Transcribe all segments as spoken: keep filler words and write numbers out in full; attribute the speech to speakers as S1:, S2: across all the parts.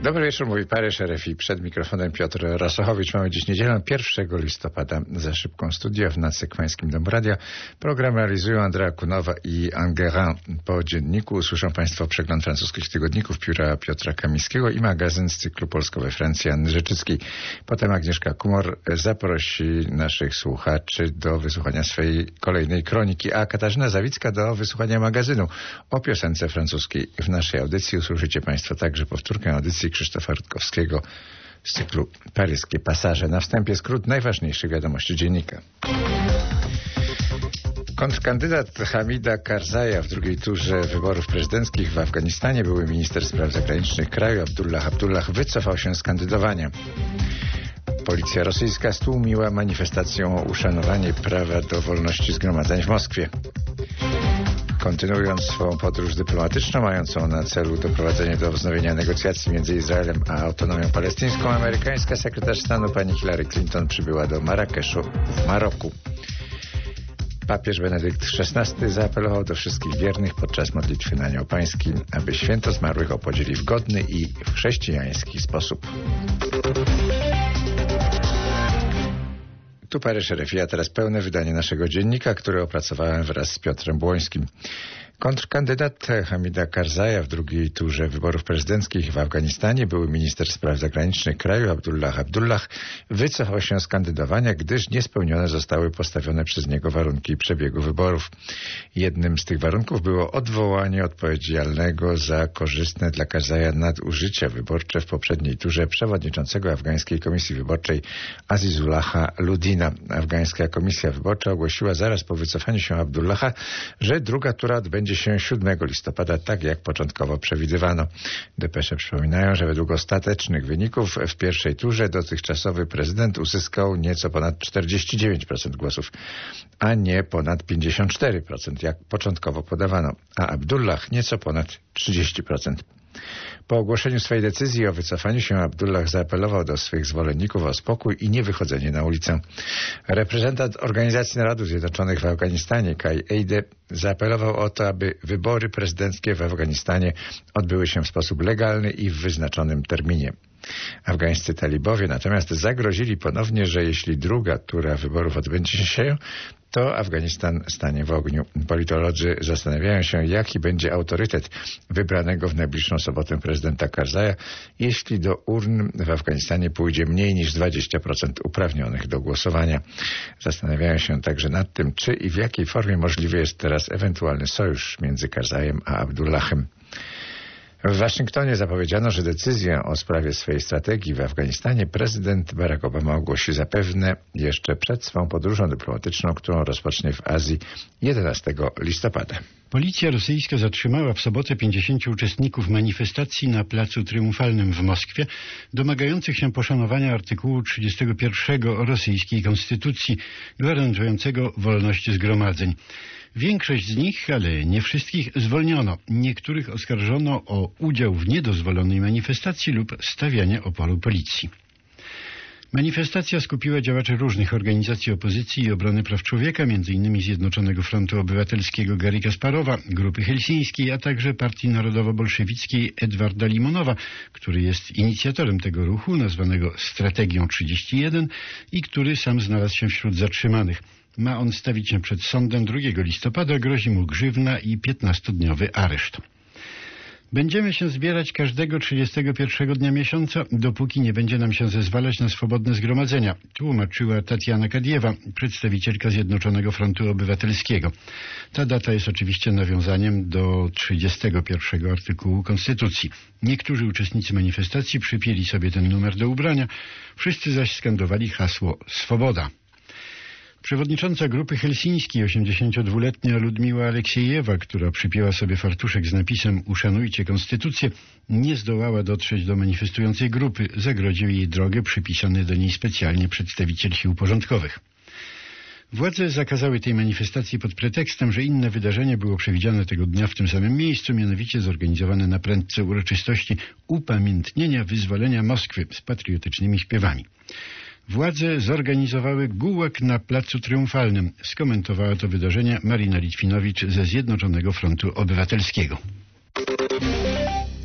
S1: Dobry wieczór, mówi Paryż R F I. Przed mikrofonem Piotr Rasochowicz. Mamy dziś niedzielę, pierwszego listopada. Za szybką studia w Nadsekwańskim Domu Radia. Program realizują Andrea Kunowa i Angerin. Po dzienniku usłyszą Państwo przegląd francuskich tygodników pióra Piotra Kamińskiego i magazyn z cyklu Polsko we Francji Anny Rzeczyckiej. Potem Agnieszka Kumor zaprosi naszych słuchaczy do wysłuchania swojej kolejnej kroniki, a Katarzyna Zawicka do wysłuchania magazynu o piosence francuskiej. W naszej audycji usłyszycie Państwo także powtórkę audycji Krzysztofa Rutkowskiego z cyklu Paryskie Pasaże. Na wstępie skrót najważniejszych wiadomości dziennika. Kontrkandydat Hamida Karzaja w drugiej turze wyborów prezydenckich w Afganistanie, były minister spraw zagranicznych kraju Abdullah Abdullah, wycofał się z kandydowania. Policja rosyjska stłumiła manifestację o uszanowanie prawa do wolności zgromadzeń w Moskwie. Kontynuując swą podróż dyplomatyczną, mającą na celu doprowadzenie do wznowienia negocjacji między Izraelem a autonomią palestyńską, amerykańska sekretarz stanu pani Hillary Clinton przybyła do Marrakeszu w Maroku. Papież Benedykt szesnasty zaapelował do wszystkich wiernych podczas modlitwy na Anioł Pański, aby święto zmarłych obchodzili w godny i w chrześcijański sposób. Tu Paryż R F I, a teraz pełne wydanie naszego dziennika, które opracowałem wraz z Piotrem Błońskim. Kontrkandydat Hamida Karzaja w drugiej turze wyborów prezydenckich w Afganistanie, były minister spraw zagranicznych kraju Abdullah Abdullah, wycofał się z kandydowania, gdyż niespełnione zostały postawione przez niego warunki przebiegu wyborów. Jednym z tych warunków było odwołanie odpowiedzialnego za korzystne dla Karzaja nadużycia wyborcze w poprzedniej turze przewodniczącego Afgańskiej Komisji Wyborczej Azizullaha Ludina. Afgańska Komisja Wyborcza ogłosiła zaraz po wycofaniu się Abdullaha, że druga tura odbędzie się siódmego listopada, tak jak początkowo przewidywano. Depesze przypominają, że według ostatecznych wyników w pierwszej turze dotychczasowy prezydent uzyskał nieco ponad czterdzieści dziewięć procent głosów, a nie ponad pięćdziesiąt cztery procent, jak początkowo podawano, a Abdullah nieco ponad trzydzieści procent. Po ogłoszeniu swojej decyzji o wycofaniu się Abdullah zaapelował do swych zwolenników o spokój i niewychodzenie na ulicę. Reprezentant Organizacji Narodów Zjednoczonych w Afganistanie, Kai Eide, zaapelował o to, aby wybory prezydenckie w Afganistanie odbyły się w sposób legalny i w wyznaczonym terminie. Afgańscy talibowie natomiast zagrozili ponownie, że jeśli druga tura wyborów odbędzie się, to Afganistan stanie w ogniu. Politolodzy zastanawiają się, jaki będzie autorytet wybranego w najbliższą sobotę prezydenta Karzaja, jeśli do urn w Afganistanie pójdzie mniej niż dwadzieścia procent uprawnionych do głosowania. Zastanawiają się także nad tym, czy i w jakiej formie możliwy jest teraz ewentualny sojusz między Karzajem a Abdullahem. W Waszyngtonie zapowiedziano, że decyzję o sprawie swojej strategii w Afganistanie prezydent Barack Obama ogłosi zapewne jeszcze przed swą podróżą dyplomatyczną, którą rozpocznie w Azji jedenastego listopada.
S2: Policja rosyjska zatrzymała w sobotę pięćdziesięciu uczestników manifestacji na Placu Triumfalnym w Moskwie, domagających się poszanowania artykułu trzydziestego pierwszego rosyjskiej konstytucji, gwarantującego wolność zgromadzeń. Większość z nich, ale nie wszystkich, zwolniono. Niektórych oskarżono o udział w niedozwolonej manifestacji lub stawianie oporu policji. Manifestacja skupiła działaczy różnych organizacji opozycji i obrony praw człowieka, m.in. Zjednoczonego Frontu Obywatelskiego Garry Kasparowa, Grupy Helsińskiej, a także Partii Narodowo-Bolszewickiej Edwarda Limonowa, który jest inicjatorem tego ruchu, nazwanego Strategią trzydzieści jeden i który sam znalazł się wśród zatrzymanych. Ma on stawić się przed sądem drugiego listopada, grozi mu grzywna i piętnastodniowy areszt. Będziemy się zbierać każdego trzydziestego pierwszego dnia miesiąca, dopóki nie będzie nam się zezwalać na swobodne zgromadzenia, tłumaczyła Tatiana Kadiewa, przedstawicielka Zjednoczonego Frontu Obywatelskiego. Ta data jest oczywiście nawiązaniem do trzydziestego pierwszego artykułu Konstytucji. Niektórzy uczestnicy manifestacji przypięli sobie ten numer do ubrania, wszyscy zaś skandowali hasło „Swoboda”. Przewodnicząca Grupy Helsińskiej, osiemdziesięciodwuletnia Ludmiła Aleksiejewa, która przypięła sobie fartuszek z napisem „Uszanujcie konstytucję”, nie zdołała dotrzeć do manifestującej grupy. Zagrodził jej drogę przypisany do niej specjalnie przedstawiciel sił porządkowych. Władze zakazały tej manifestacji pod pretekstem, że inne wydarzenie było przewidziane tego dnia w tym samym miejscu, mianowicie zorganizowane na prędce uroczystości upamiętnienia wyzwolenia Moskwy z patriotycznymi śpiewami. Władze zorganizowały gułak na Placu Triumfalnym. Skomentowała to wydarzenie Marina Litwinowicz ze Zjednoczonego Frontu Obywatelskiego.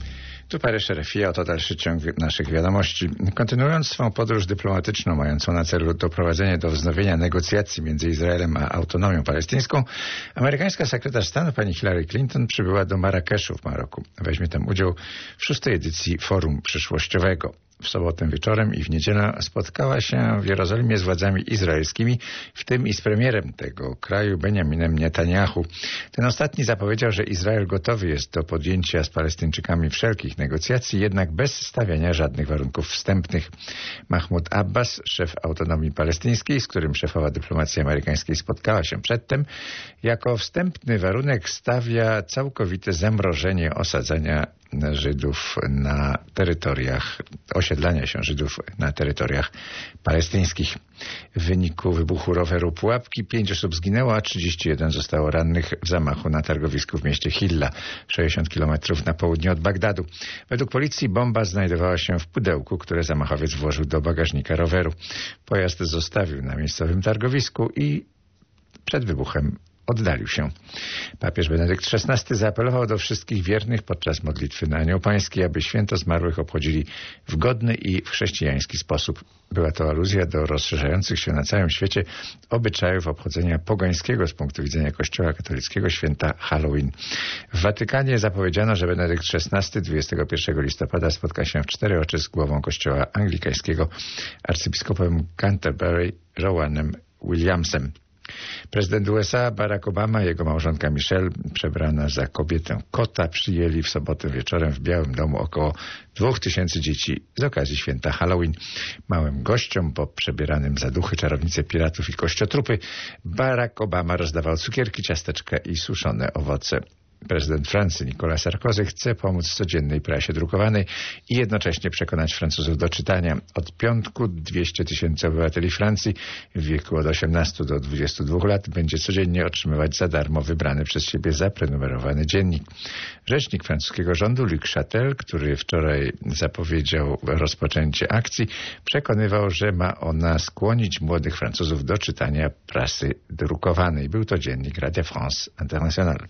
S1: Tu Paryż, R F I, oto dalszy ciąg naszych wiadomości. Kontynuując swą podróż dyplomatyczną mającą na celu doprowadzenie do wznowienia negocjacji między Izraelem a autonomią palestyńską, amerykańska sekretarz stanu pani Hillary Clinton przybyła do Marrakeszu w Maroku. Weźmie tam udział w szóstej edycji Forum Przyszłościowego. W sobotę wieczorem i w niedzielę spotkała się w Jerozolimie z władzami izraelskimi, w tym i z premierem tego kraju Benjaminem Netanyahu. Ten ostatni zapowiedział, że Izrael gotowy jest do podjęcia z Palestyńczykami wszelkich negocjacji, jednak bez stawiania żadnych warunków wstępnych. Mahmoud Abbas, szef autonomii palestyńskiej, z którym szefowa dyplomacji amerykańskiej spotkała się przedtem, jako wstępny warunek stawia całkowite zamrożenie osadzania Żydów na terytoriach, osiedlania się Żydów na terytoriach palestyńskich. W wyniku wybuchu roweru Pułapki pięć osób zginęło, a trzydzieści jeden zostało rannych w zamachu na targowisku w mieście Hilla, sześćdziesiąt kilometrów na południe od Bagdadu. Według policji bomba znajdowała się w pudełku, które zamachowiec włożył do bagażnika roweru. Pojazd zostawił na miejscowym targowisku i przed wybuchem oddalił się. Papież Benedykt szesnasty zaapelował do wszystkich wiernych podczas modlitwy na Anioł Pański, aby święto zmarłych obchodzili w godny i w chrześcijański sposób. Była to aluzja do rozszerzających się na całym świecie obyczajów obchodzenia pogańskiego z punktu widzenia Kościoła katolickiego święta Halloween. W Watykanie zapowiedziano, że Benedykt szesnasty dwudziestego pierwszego listopada spotka się w cztery oczy z głową Kościoła anglikańskiego, arcybiskupem Canterbury Rowanem Williamsem. Prezydent U S A Barack Obama i jego małżonka Michelle, przebrana za kobietę kota, przyjęli w sobotę wieczorem w Białym Domu około dwóch tysięcy dzieci z okazji święta Halloween. Małym gościom, po przebieranym za duchy, czarownice, piratów i kościotrupy, Barack Obama rozdawał cukierki, ciasteczka i suszone owoce. Prezydent Francji Nicolas Sarkozy chce pomóc codziennej prasie drukowanej i jednocześnie przekonać Francuzów do czytania. Od piątku dwieście tysięcy obywateli Francji w wieku od osiemnastu do dwudziestu dwóch lat będzie codziennie otrzymywać za darmo wybrany przez siebie zaprenumerowany dziennik. Rzecznik francuskiego rządu Luc Chatel, który wczoraj zapowiedział rozpoczęcie akcji, przekonywał, że ma ona skłonić młodych Francuzów do czytania prasy drukowanej. Był to dziennik Radio France Internationale.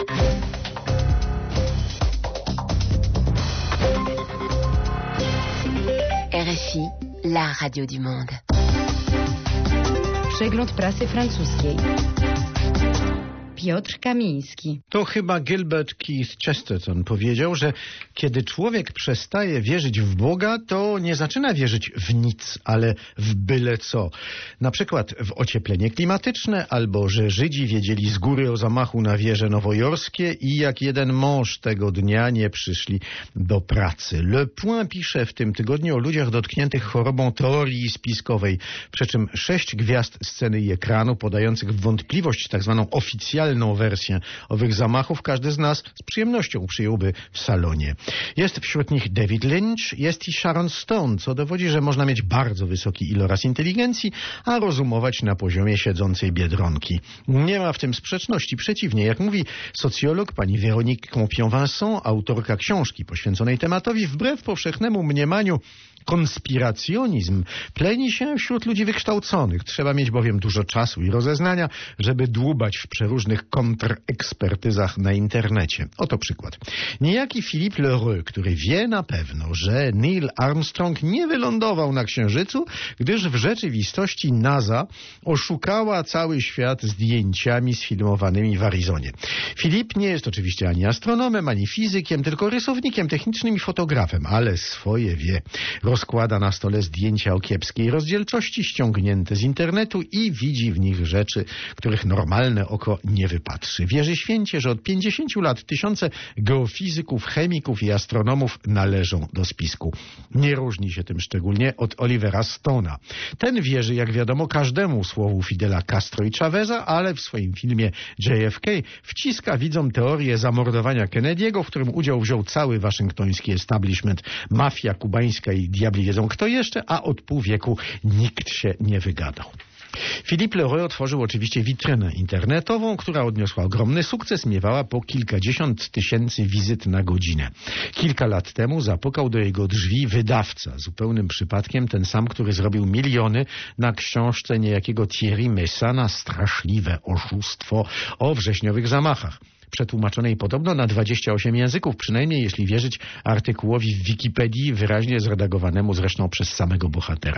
S3: R F I, la radio du monde.
S4: Przegląd prasy francuskiej. Piotr Kamiński.
S2: To chyba Gilbert Keith Chesterton powiedział, że kiedy człowiek przestaje wierzyć w Boga, to nie zaczyna wierzyć w nic, ale w byle co. Na przykład w ocieplenie klimatyczne, albo że Żydzi wiedzieli z góry o zamachu na wieże nowojorskie i jak jeden mąż tego dnia nie przyszli do pracy. Le Point pisze w tym tygodniu o ludziach dotkniętych chorobą teorii spiskowej, przy czym sześć gwiazd sceny i ekranu podających w wątpliwość tak zwaną oficjalną wersję owych zamachów każdy z nas z przyjemnością przyjąłby w salonie. Jest wśród nich David Lynch, jest i Sharon Stone, co dowodzi, że można mieć bardzo wysoki iloraz inteligencji, a rozumować na poziomie siedzącej biedronki. Nie ma w tym sprzeczności. Przeciwnie, jak mówi socjolog pani Véronique Campion-Vincent, autorka książki poświęconej tematowi, wbrew powszechnemu mniemaniu konspiracjonizm pleni się wśród ludzi wykształconych. Trzeba mieć bowiem dużo czasu i rozeznania, żeby dłubać w przeróżnych kontrekspertyzach na internecie. Oto przykład. Niejaki Philippe L'Heureux, który wie na pewno, że Neil Armstrong nie wylądował na Księżycu, gdyż w rzeczywistości NASA oszukała cały świat zdjęciami sfilmowanymi w Arizonie. Filip nie jest oczywiście ani astronomem, ani fizykiem, tylko rysownikiem technicznym i fotografem, ale swoje wie. Rozkłada na stole zdjęcia o kiepskiej rozdzielczości ściągnięte z internetu i widzi w nich rzeczy, których normalne oko nie wypatrzy. Wierzy święcie, że od pięćdziesięciu lat tysiące geofizyków, chemików i astronomów należą do spisku. Nie różni się tym szczególnie od Olivera Stone'a. Ten wierzy, jak wiadomo, każdemu słowu Fidela Castro i Chaveza, ale w swoim filmie J F K wciska widzom teorię zamordowania Kennedy'ego, w którym udział wziął cały waszyngtoński establishment, mafia kubańska i diabli wiedzą kto jeszcze, a od pół wieku nikt się nie wygadał. Philippe L'Heureux otworzył oczywiście witrynę internetową, która odniosła ogromny sukces, miewała po kilkadziesiąt tysięcy wizyt na godzinę. Kilka lat temu zapukał do jego drzwi wydawca, zupełnym przypadkiem ten sam, który zrobił miliony na książce niejakiego Thierry Messana Straszliwe oszustwo o wrześniowych zamachach.
S5: przetłumaczonej podobno na dwadzieścia osiem języków, przynajmniej jeśli wierzyć artykułowi w Wikipedii, wyraźnie zredagowanemu zresztą przez samego bohatera.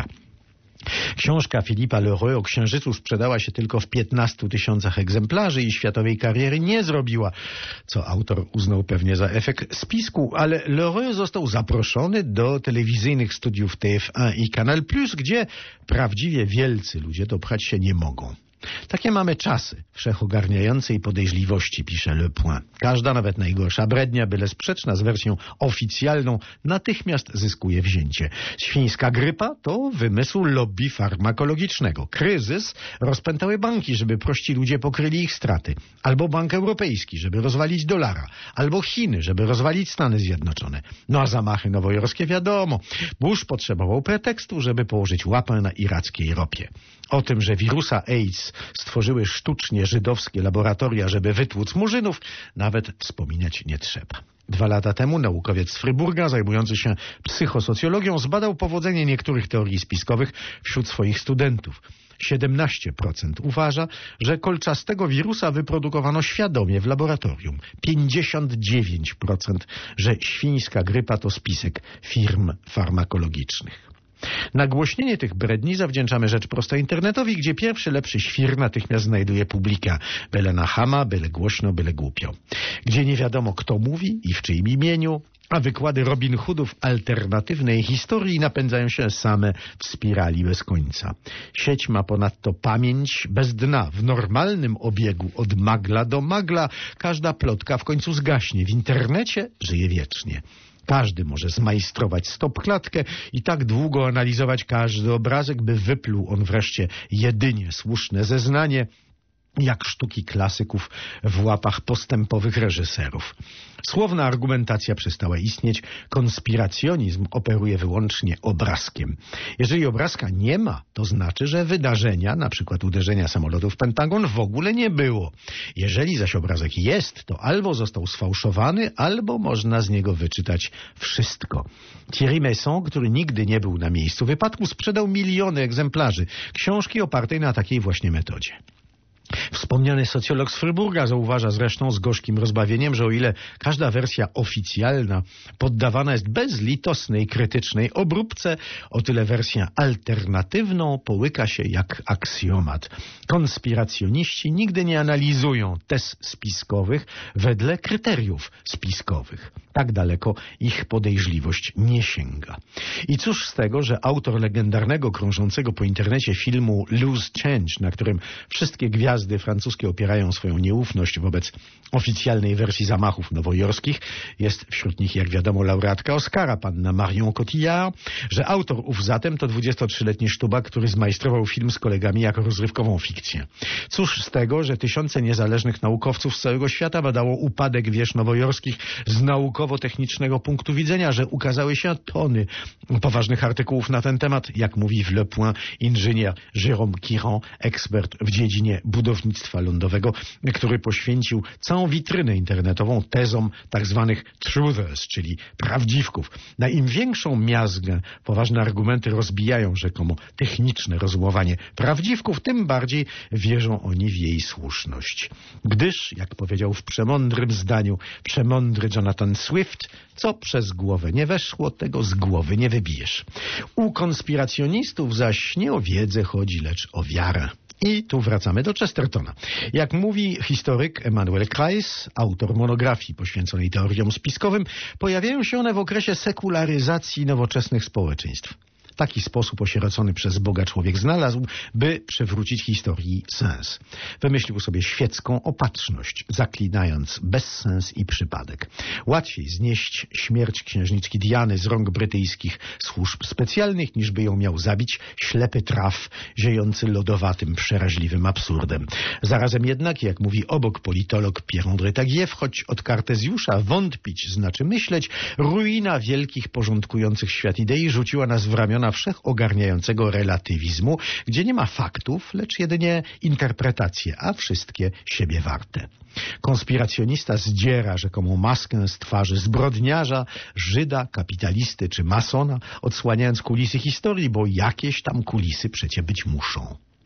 S5: Książka Philippa L'Heureux o Księżycu sprzedała się tylko w piętnastu tysiącach egzemplarzy i światowej kariery nie zrobiła, co autor uznał pewnie za efekt spisku, ale L'Heureux został zaproszony do telewizyjnych studiów T F jeden i Canal plus, gdzie prawdziwie wielcy ludzie dopchać się nie mogą. Takie mamy czasy wszechogarniającej podejrzliwości, pisze Le Point. Każda, nawet najgorsza brednia, byle sprzeczna z wersją oficjalną, natychmiast zyskuje wzięcie. Świńska grypa to wymysł lobby farmakologicznego. Kryzys rozpętały banki, żeby prości ludzie pokryli ich straty. Albo Bank Europejski, żeby rozwalić dolara. Albo Chiny, żeby rozwalić Stany Zjednoczone. No a zamachy nowojorskie wiadomo. Bush potrzebował pretekstu, żeby położyć łapę na irackiej ropie. O tym, że wirusa AIDS stworzyły sztucznie żydowskie laboratoria, żeby wytłuc murzynów, nawet wspominać nie trzeba. Dwa lata temu naukowiec z Fryburga, zajmujący się psychosocjologią, zbadał powodzenie niektórych teorii spiskowych wśród swoich studentów. siedemnaście procent uważa, że kolczastego wirusa wyprodukowano świadomie w laboratorium. pięćdziesiąt dziewięć procent, że świńska grypa to spisek firm farmakologicznych. Nagłośnienie tych bredni zawdzięczamy rzecz prosta internetowi, gdzie pierwszy lepszy świr natychmiast znajduje publika. Byle na chama, byle głośno, byle głupio. Gdzie nie wiadomo kto mówi i w czyim imieniu, a wykłady Robin Hoodów alternatywnej historii napędzają się same w spirali bez końca. Sieć ma ponadto pamięć bez dna. W normalnym obiegu od magla do magla każda plotka w końcu zgaśnie. W internecie żyje wiecznie. Każdy może zmajstrować stopklatkę i tak długo analizować każdy obrazek, by wypluł on wreszcie jedynie słuszne zeznanie, jak sztuki klasyków w łapach postępowych reżyserów. Słowna argumentacja przestała istnieć, konspiracjonizm operuje wyłącznie obrazkiem. Jeżeli obrazka nie ma, to znaczy, że wydarzenia, na przykład uderzenia samolotu w Pentagon, w ogóle nie było. Jeżeli zaś obrazek jest, to albo został sfałszowany, albo można z niego wyczytać wszystko. Thierry Meyssan, który nigdy nie był na miejscu wypadku, sprzedał miliony egzemplarzy książki opartej na takiej właśnie metodzie. Wspomniany socjolog z Fryburga zauważa zresztą z gorzkim rozbawieniem, że o ile każda wersja oficjalna poddawana jest bezlitosnej, krytycznej obróbce, o tyle wersja alternatywną połyka się jak aksjomat. Konspiracjoniści nigdy nie analizują tez spiskowych wedle kryteriów spiskowych. Tak daleko ich podejrzliwość nie sięga. I cóż z tego, że autor legendarnego, krążącego po internecie filmu Loose Change, na którym wszystkie gwiazdy francuskie opierają swoją nieufność wobec oficjalnej wersji zamachów nowojorskich, jest wśród nich, jak wiadomo, laureatka Oscara, panna Marion Cotillard, że autor ów zatem to dwudziestotrzyletni sztubak, który zmajstrował film z kolegami jako rozrywkową fikcję. Cóż z tego, że tysiące niezależnych naukowców z całego świata badało upadek wież nowojorskich z naukowo-technicznego punktu widzenia, że ukazały się tony poważnych artykułów na ten temat, jak mówi w Le Point inżynier Jérôme Quiron, ekspert w dziedzinie budownictwa lądowego, który poświęcił całą witrynę internetową tezom tak zwanych truthers, czyli prawdziwków. Na im większą miazgę poważne argumenty rozbijają rzekomo techniczne rozumowanie prawdziwków, tym bardziej wierzą oni w jej słuszność. Gdyż, jak powiedział w przemądrym zdaniu przemądry Jonathan Swift, co przez głowę nie weszło, tego z głowy nie wybijesz. U konspiracjonistów zaś nie o wiedzę chodzi, lecz o wiarę. I tu wracamy do Chestertona. Jak mówi historyk Emanuel Kreis, autor monografii poświęconej teoriom spiskowym, pojawiają się one w okresie sekularyzacji nowoczesnych społeczeństw. Taki sposób osierocony przez Boga człowiek znalazł, by przywrócić historii sens. Wymyślił sobie świecką opatrzność, zaklinając bezsens i przypadek. Łatwiej znieść śmierć księżniczki Diany z rąk brytyjskich służb specjalnych, niż by ją miał zabić ślepy traf, ziejący lodowatym, przeraźliwym absurdem. Zarazem jednak, jak mówi obok politolog Pierre-André Taguieff, choć od Kartezjusza wątpić znaczy myśleć, ruina wielkich porządkujących świat idei rzuciła nas w ramiona wszechogarniającego relatywizmu, gdzie nie ma faktów, lecz jedynie interpretacje, a wszystkie siebie warte. Konspiracjonista zdziera rzekomą maskę z twarzy zbrodniarza, Żyda, kapitalisty czy masona, odsłaniając kulisy historii, bo jakieś tam kulisy przecie być muszą.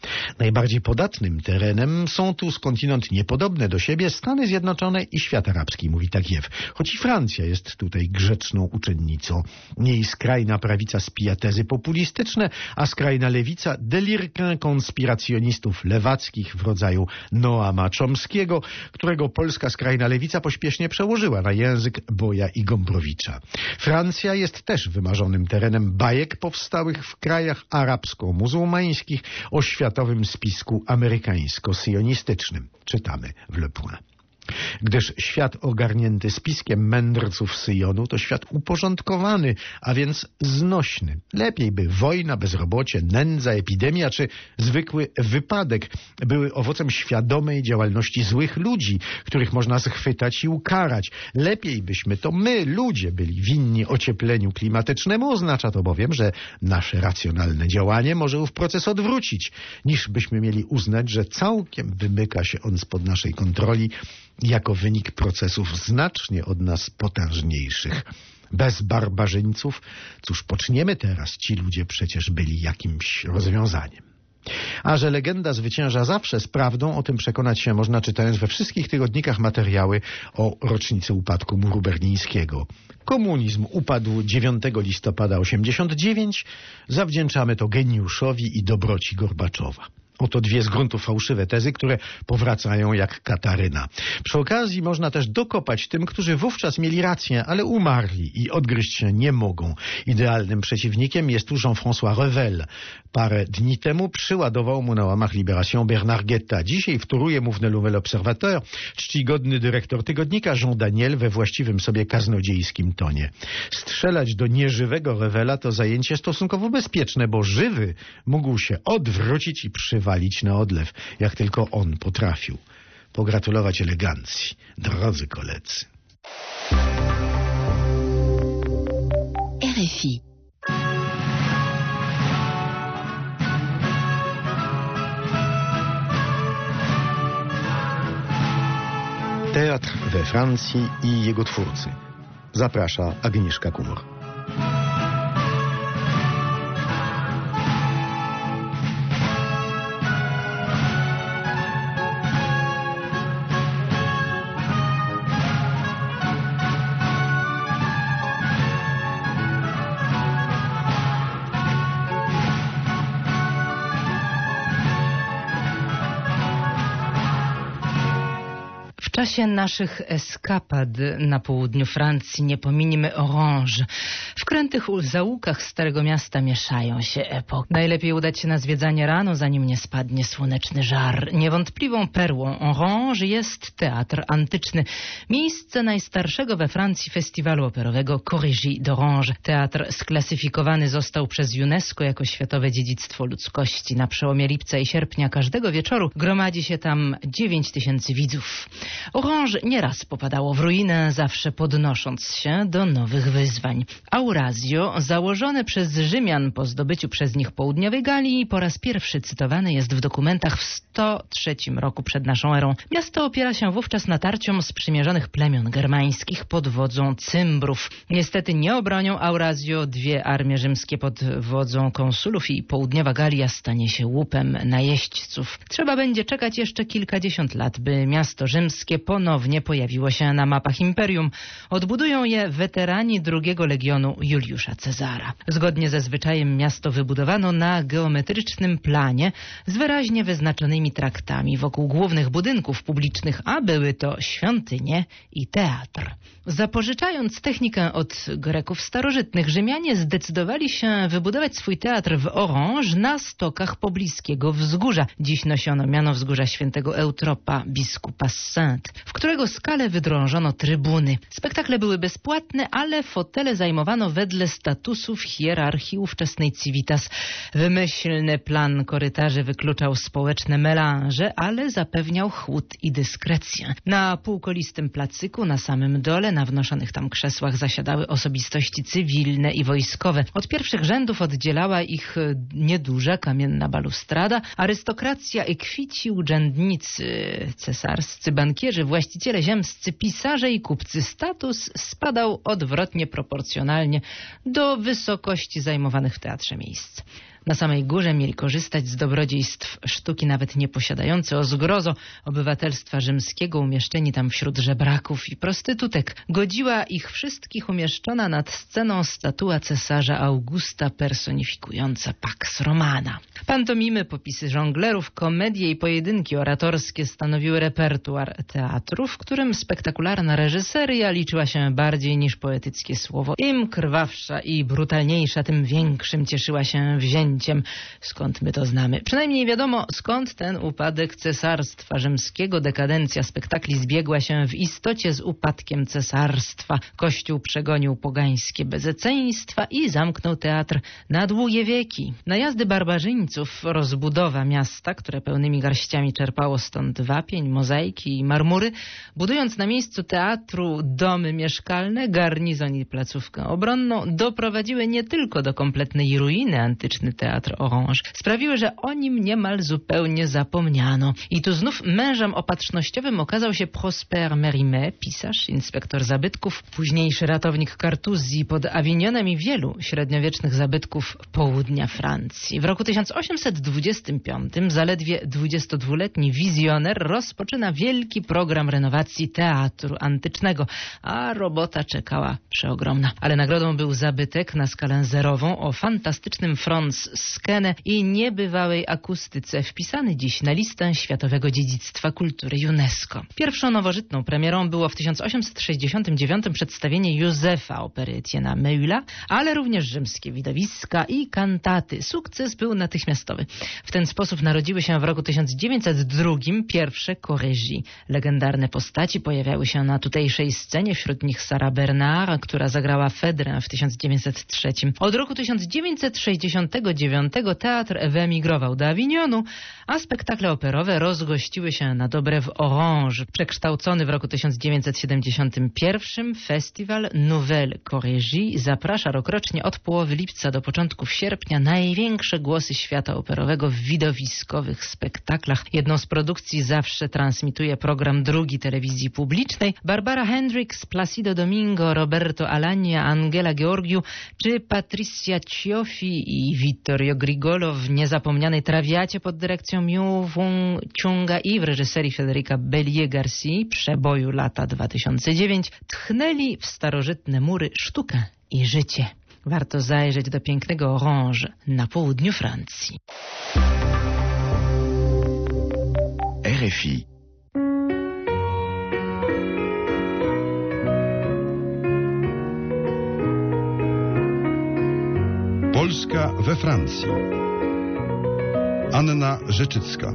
S5: Najbardziej podatnym terenem są tu skądinąd niepodobne do siebie Stany Zjednoczone i świat arabski, mówi Tagiew. Choć i Francja jest tutaj grzeczną uczennicą. Jej skrajna prawica spija tezy populistyczne, a skrajna lewica delirkę konspiracjonistów lewackich w rodzaju Noama Chomskiego, którego polska skrajna lewica pośpiesznie przełożyła na język Boja i Gombrowicza. Francja jest też wymarzonym terenem bajek powstałych w krajach arabsko-muzułmańskich o światowym spisku amerykańsko-syjonistycznym. Czytamy w Le Point. Gdyż świat ogarnięty spiskiem mędrców Syjonu to świat uporządkowany, a więc znośny. Lepiej by wojna, bezrobocie, nędza, epidemia czy zwykły wypadek były owocem świadomej działalności złych ludzi, których można schwytać i ukarać. Lepiej byśmy to my, ludzie, byli winni ociepleniu klimatycznemu. Oznacza to bowiem, że nasze racjonalne działanie może ów proces odwrócić, niż byśmy mieli uznać, że całkiem wymyka się on spod naszej kontroli jako wynik procesów znacznie od nas potężniejszych. Bez barbarzyńców, cóż poczniemy teraz? Ci ludzie przecież byli jakimś rozwiązaniem. A że legenda zwycięża zawsze z prawdą, o tym przekonać się można, czytając we wszystkich tygodnikach materiały o rocznicy upadku muru berlińskiego. Komunizm upadł dziewiątego listopada osiemdziesiątego dziewiątego. Zawdzięczamy to geniuszowi i dobroci Gorbaczowa. Oto dwie z gruntu fałszywe tezy, które powracają jak kataryna. Przy okazji można też dokopać tym, którzy wówczas mieli rację, ale umarli i odgryźć się nie mogą. Idealnym przeciwnikiem jest tu Jean-François Revel. Parę dni temu przyładował mu na łamach Libération Bernard Guetta. Dzisiaj wtóruje mu w Nouvel Observateur czcigodny dyrektor tygodnika Jean Daniel we właściwym sobie kaznodziejskim tonie. Strzelać do nieżywego Revela to zajęcie stosunkowo bezpieczne, bo żywy mógł się odwrócić i przywalić na odlew, jak tylko on potrafił. Pogratulować elegancji, drodzy koledzy.
S3: R F I.
S5: Teatr we Francji i jego twórcy. Zaprasza Agnieszka Kumor.
S6: W czasie naszych eskapad na południu Francji nie pominimy Orange. W krętych zaułkach Starego Miasta mieszają się epoki. Najlepiej udać się na zwiedzanie rano, zanim nie spadnie słoneczny żar. Niewątpliwą perłą Orange jest teatr antyczny. Miejsce najstarszego we Francji festiwalu operowego Corrigie d'Orange. Teatr sklasyfikowany został przez UNESCO jako światowe dziedzictwo ludzkości. Na przełomie lipca i sierpnia każdego wieczoru gromadzi się tam dziewięć tysięcy widzów. Orange nieraz popadało w ruinę, zawsze podnosząc się do nowych wyzwań. Aurazio, założone przez Rzymian po zdobyciu przez nich południowej Galii, po raz pierwszy cytowane jest w dokumentach w sto trzecim roku przed naszą erą. Miasto opiera się wówczas natarciom sprzymierzonych plemion germańskich pod wodzą Cymbrów. Niestety nie obronią Aurazio dwie armie rzymskie pod wodzą konsulów i południowa Galia stanie się łupem najeźdźców. Trzeba będzie czekać jeszcze kilkadziesiąt lat, by miasto rzymskie ponownie pojawiło się na mapach imperium. Odbudują je weterani drugiego legionu Juliusza Cezara. Zgodnie ze zwyczajem miasto wybudowano na geometrycznym planie z wyraźnie wyznaczonymi traktami wokół głównych budynków publicznych, a były to świątynie i teatr. Zapożyczając technikę od Greków starożytnych, Rzymianie zdecydowali się wybudować swój teatr w Orange na stokach pobliskiego wzgórza. Dziś nosiono miano wzgórza świętego Eutropa, biskupa Saint, w którego skale wydrążono trybuny. Spektakle były bezpłatne, ale fotele zajmowano wedle statusów hierarchii ówczesnej civitas. Wymyślny plan korytarzy wykluczał społeczne melanże, ale zapewniał chłód i dyskrecję. Na półkolistym placyku, na samym dole, na wnoszonych tam krzesłach zasiadały osobistości cywilne i wojskowe. Od pierwszych rzędów oddzielała ich nieduża kamienna balustrada. Arystokracja, ekwici, urzędnicy cesarscy, bankierzy, właściciele ziemscy, pisarze i kupcy. Status spadał odwrotnie proporcjonalnie do wysokości zajmowanych w teatrze miejsc. Na samej górze mieli korzystać z dobrodziejstw sztuki nawet nie posiadający o zgrozo obywatelstwa rzymskiego, umieszczeni tam wśród żebraków i prostytutek. Godziła ich wszystkich umieszczona nad sceną statua cesarza Augusta personifikująca Pax Romana. Pantomimy, popisy żonglerów, komedie i pojedynki oratorskie stanowiły repertuar teatru, w którym spektakularna reżyseria liczyła się bardziej niż poetyckie słowo. Im krwawsza i brutalniejsza, tym większym cieszyła się wzięciem. Skąd my to znamy? Przynajmniej wiadomo, skąd ten upadek cesarstwa rzymskiego. Dekadencja spektakli zbiegła się w istocie z upadkiem cesarstwa. Kościół przegonił pogańskie bezeceństwa i zamknął teatr na długie wieki. Najazdy barbarzyńców, rozbudowa miasta, które pełnymi garściami czerpało stąd wapień, mozaiki i marmury, budując na miejscu teatru domy mieszkalne, garnizon i placówkę obronną, doprowadziły nie tylko do kompletnej ruiny antyczny teatr Orange, sprawiły, że o nim niemal zupełnie zapomniano. I tu znów mężem opatrznościowym okazał się Prosper Mérimée, pisarz, inspektor zabytków, późniejszy ratownik Kartuzji pod Awinionem i wielu średniowiecznych zabytków południa Francji. W roku tysiąc osiemset dwudziestym piątym zaledwie dwudziestodwuletni wizjoner rozpoczyna wielki program renowacji teatru antycznego, a robota czekała przeogromna. Ale nagrodą był zabytek na skalę zerową o fantastycznym Franz Skene i niebywałej akustyce, wpisany dziś na listę Światowego Dziedzictwa Kultury UNESCO. Pierwszą nowożytną premierą było w tysiąc osiemset sześćdziesiątym dziewiątym przedstawienie Józefa opery Etienne'a Meula, ale również rzymskie widowiska i kantaty. Sukces był natychmiastowy. W ten sposób narodziły się w roku tysiąc dziewięćset drugim pierwsze chorégies. Legendarne postaci pojawiały się na tutejszej scenie, wśród nich Sarah Bernard, która zagrała Fedrę w tysiąc dziewięćset trzecim. Od roku tysiąc dziewięćset sześćdziesiątego dziewiątego teatr wyemigrował do Awinionu, a spektakle operowe rozgościły się na dobre w Orange. Przekształcony w roku tysiąc dziewięćset siedemdziesiątym pierwszym festiwal Nouvelle Chorégie zaprasza rokrocznie od połowy lipca do początków sierpnia największe głosy świata operowego w widowiskowych spektaklach. Jedną z produkcji zawsze transmituje program drugi telewizji publicznej. Barbara Hendricks, Placido Domingo, Roberto Alagna, Angela Georgiou czy Patricia Cioffi i Vittorio Grigolo w niezapomnianej Trawiacie pod dyrekcją Miu Wung Chunga i w reżyserii Federica Bellier-Garcia, przeboju lata dwa tysiące dziewiąty, tchnęli w starożytne mury sztukę i życie. Warto zajrzeć do pięknego Orange na południu Francji.
S3: R F I.
S7: Polska we Francji. Anna Rzeczycka.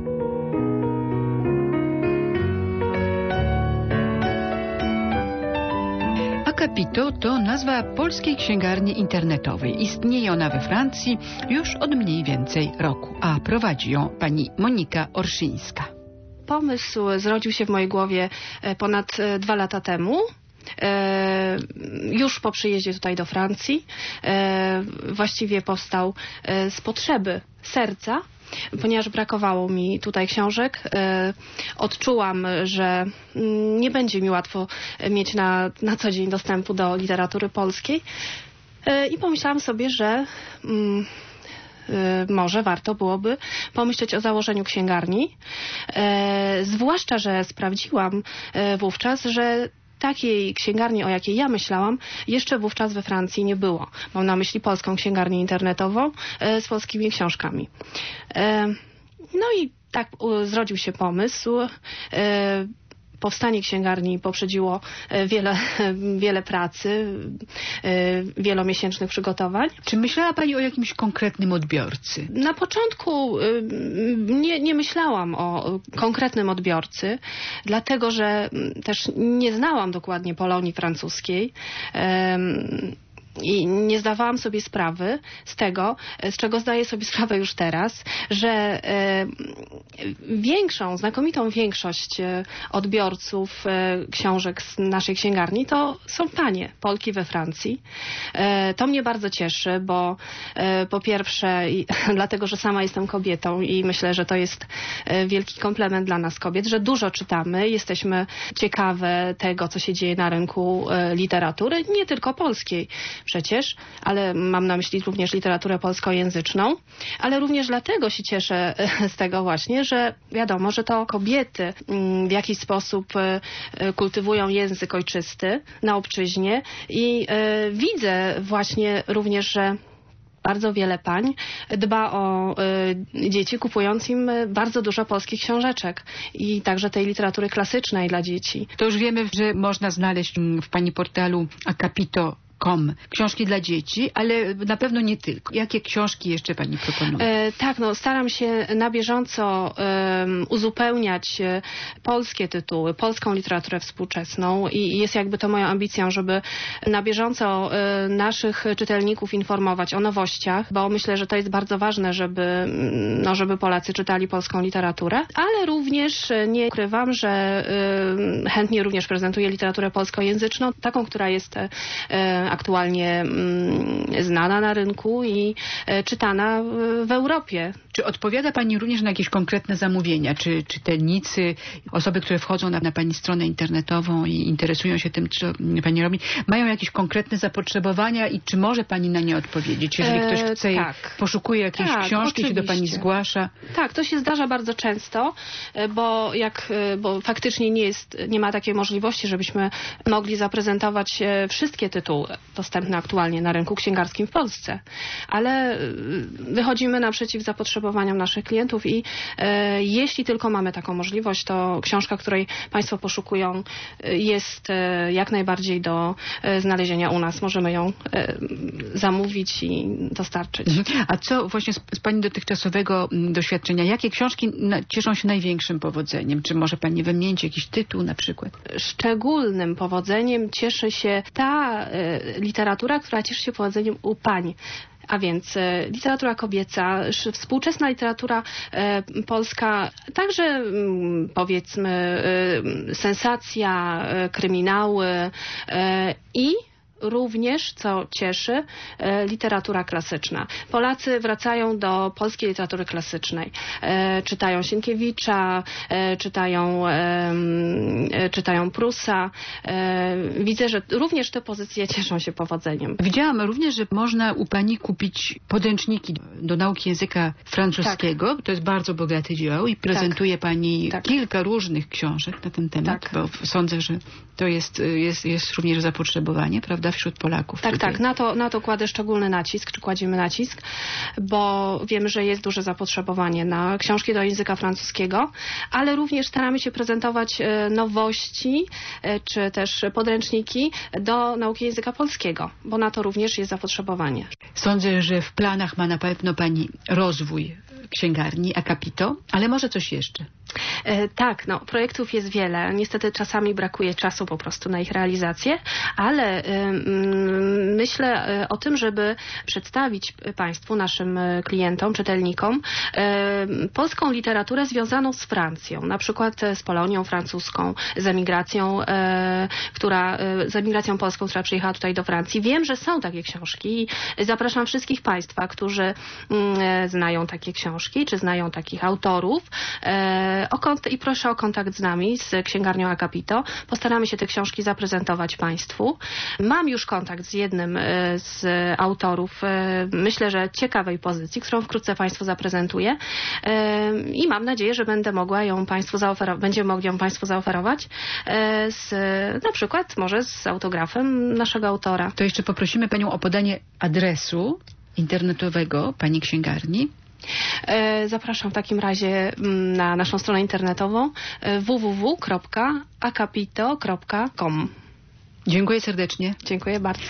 S8: Akapito to nazwa polskiej księgarni internetowej. Istnieje ona we Francji już od mniej więcej roku, a prowadzi ją pani Monika Orszyńska.
S9: Pomysł zrodził się w mojej głowie ponad dwa lata temu. E, już po przyjeździe tutaj do Francji. E, właściwie powstał e, z potrzeby serca, ponieważ brakowało mi tutaj książek. E, odczułam, że nie będzie mi łatwo mieć na, na co dzień dostępu do literatury polskiej. E, I pomyślałam sobie, że mm, może warto byłoby pomyśleć o założeniu księgarni. E, zwłaszcza, że sprawdziłam e, wówczas, że takiej księgarni, o jakiej ja myślałam, jeszcze wówczas we Francji nie było. Mam na myśli polską księgarnię internetową e, z polskimi książkami. E, no i tak u, zrodził się pomysł. E, Powstanie księgarni poprzedziło wiele, wiele pracy, wielomiesięcznych przygotowań.
S8: Czy myślała pani o jakimś konkretnym odbiorcy?
S9: Na początku nie, nie myślałam o konkretnym odbiorcy, dlatego że też nie znałam dokładnie Polonii francuskiej. I nie zdawałam sobie sprawy z tego, z czego zdaję sobie sprawę już teraz, że e, większą, znakomitą większość e, odbiorców e, książek z naszej księgarni to są panie, Polki we Francji. E, to mnie bardzo cieszy, bo e, po pierwsze i, dlatego, że sama jestem kobietą i myślę, że to jest e, wielki komplement dla nas kobiet, że dużo czytamy, jesteśmy ciekawe tego, co się dzieje na rynku e, literatury, nie tylko polskiej. przecież, ale mam na myśli również literaturę polskojęzyczną, ale również dlatego się cieszę z tego właśnie, że wiadomo, że to kobiety w jakiś sposób kultywują język ojczysty na obczyźnie i widzę właśnie również, że bardzo wiele pań dba o y, dzieci, kupując im bardzo dużo polskich książeczek i także tej literatury klasycznej dla dzieci.
S8: To już wiemy, że można znaleźć w pani portalu akapito kropka com książki dla dzieci, ale na pewno nie tylko. Jakie książki jeszcze pani proponuje?
S9: E, tak, no staram się na bieżąco e, uzupełniać e, polskie tytuły, polską literaturę współczesną i jest jakby to moją ambicją, żeby na bieżąco e, naszych czytelników informować o nowościach, bo myślę, że to jest bardzo ważne, żeby, no, żeby Polacy czytali polską literaturę, ale również nie ukrywam, że e, chętnie również prezentuję literaturę polskojęzyczną, taką, która jest e, aktualnie mm, znana na rynku i e, czytana w Europie.
S8: Czy odpowiada pani również na jakieś konkretne zamówienia? Czy czytelnicy, osoby, które wchodzą na, na pani stronę internetową i interesują się tym, co pani robi, mają jakieś konkretne zapotrzebowania i czy może pani na nie odpowiedzieć? Jeżeli ktoś chce, e, tak. poszukuje jakiejś tak, książki, oczywiście. Czy do pani zgłasza?
S9: Tak, to się zdarza bardzo często, bo jak, bo faktycznie nie jest, nie ma takiej możliwości, żebyśmy mogli zaprezentować wszystkie tytuły dostępne aktualnie na rynku księgarskim w Polsce. Ale wychodzimy naprzeciw zapotrzebowaniom naszych klientów i e, jeśli tylko mamy taką możliwość, to książka, której państwo poszukują, jest e, jak najbardziej do e, znalezienia u nas. Możemy ją e, zamówić i dostarczyć.
S8: A co właśnie z, z pani dotychczasowego doświadczenia? Jakie książki na, cieszą się największym powodzeniem? Czy może pani wymienić jakiś tytuł na przykład?
S9: Szczególnym powodzeniem cieszy się ta e, literatura, która cieszy się powodzeniem u pań. A więc e, literatura kobieca, współczesna literatura e, polska, także m, powiedzmy e, sensacja, e, kryminały e, i również, co cieszy, e, literatura klasyczna. Polacy wracają do polskiej literatury klasycznej. E, czytają Sienkiewicza, e, czytają, e, e, czytają Prusa. E, widzę, że również te pozycje cieszą się powodzeniem.
S8: Widziałam również, że można u pani kupić podręczniki do nauki języka francuskiego. Tak. To jest bardzo bogaty dział i prezentuje tak. pani tak. kilka różnych książek na ten temat, tak. bo sądzę, że to jest, jest, jest również zapotrzebowanie, prawda? Wśród Polaków.
S9: Tak,
S8: tutaj.
S9: tak. Na to, na to kładę szczególny nacisk, czy kładziemy nacisk, bo wiemy, że jest duże zapotrzebowanie na książki do języka francuskiego, ale również staramy się prezentować nowości, czy też podręczniki do nauki języka polskiego, bo na to również jest zapotrzebowanie.
S8: Sądzę, że w planach ma na pewno pani rozwój księgarni Akapito, ale może coś jeszcze?
S9: E, tak, no, projektów jest wiele. Niestety czasami brakuje czasu po prostu na ich realizację, ale y, y, myślę o tym, żeby przedstawić państwu, naszym klientom, czytelnikom y, polską literaturę związaną z Francją, na przykład z Polonią francuską, z emigracją, y, która, y, z emigracją polską, która przyjechała tutaj do Francji. Wiem, że są takie książki i zapraszam wszystkich państwa, którzy y, znają takie książki, czy znają takich autorów, y, O kont- I proszę o kontakt z nami, z księgarnią Akapito. Postaramy się te książki zaprezentować państwu. Mam już kontakt z jednym z autorów, myślę, że ciekawej pozycji, którą wkrótce państwu zaprezentuję i mam nadzieję, że będę mogła ją państwu zaoferować, będziemy mogli ją państwu zaoferować z, na przykład może z autografem naszego autora.
S8: To jeszcze poprosimy panią o podanie adresu internetowego pani księgarni.
S9: Zapraszam w takim razie na naszą stronę internetową w w w kropka akapito kropka com.
S8: Dziękuję serdecznie.
S9: Dziękuję bardzo.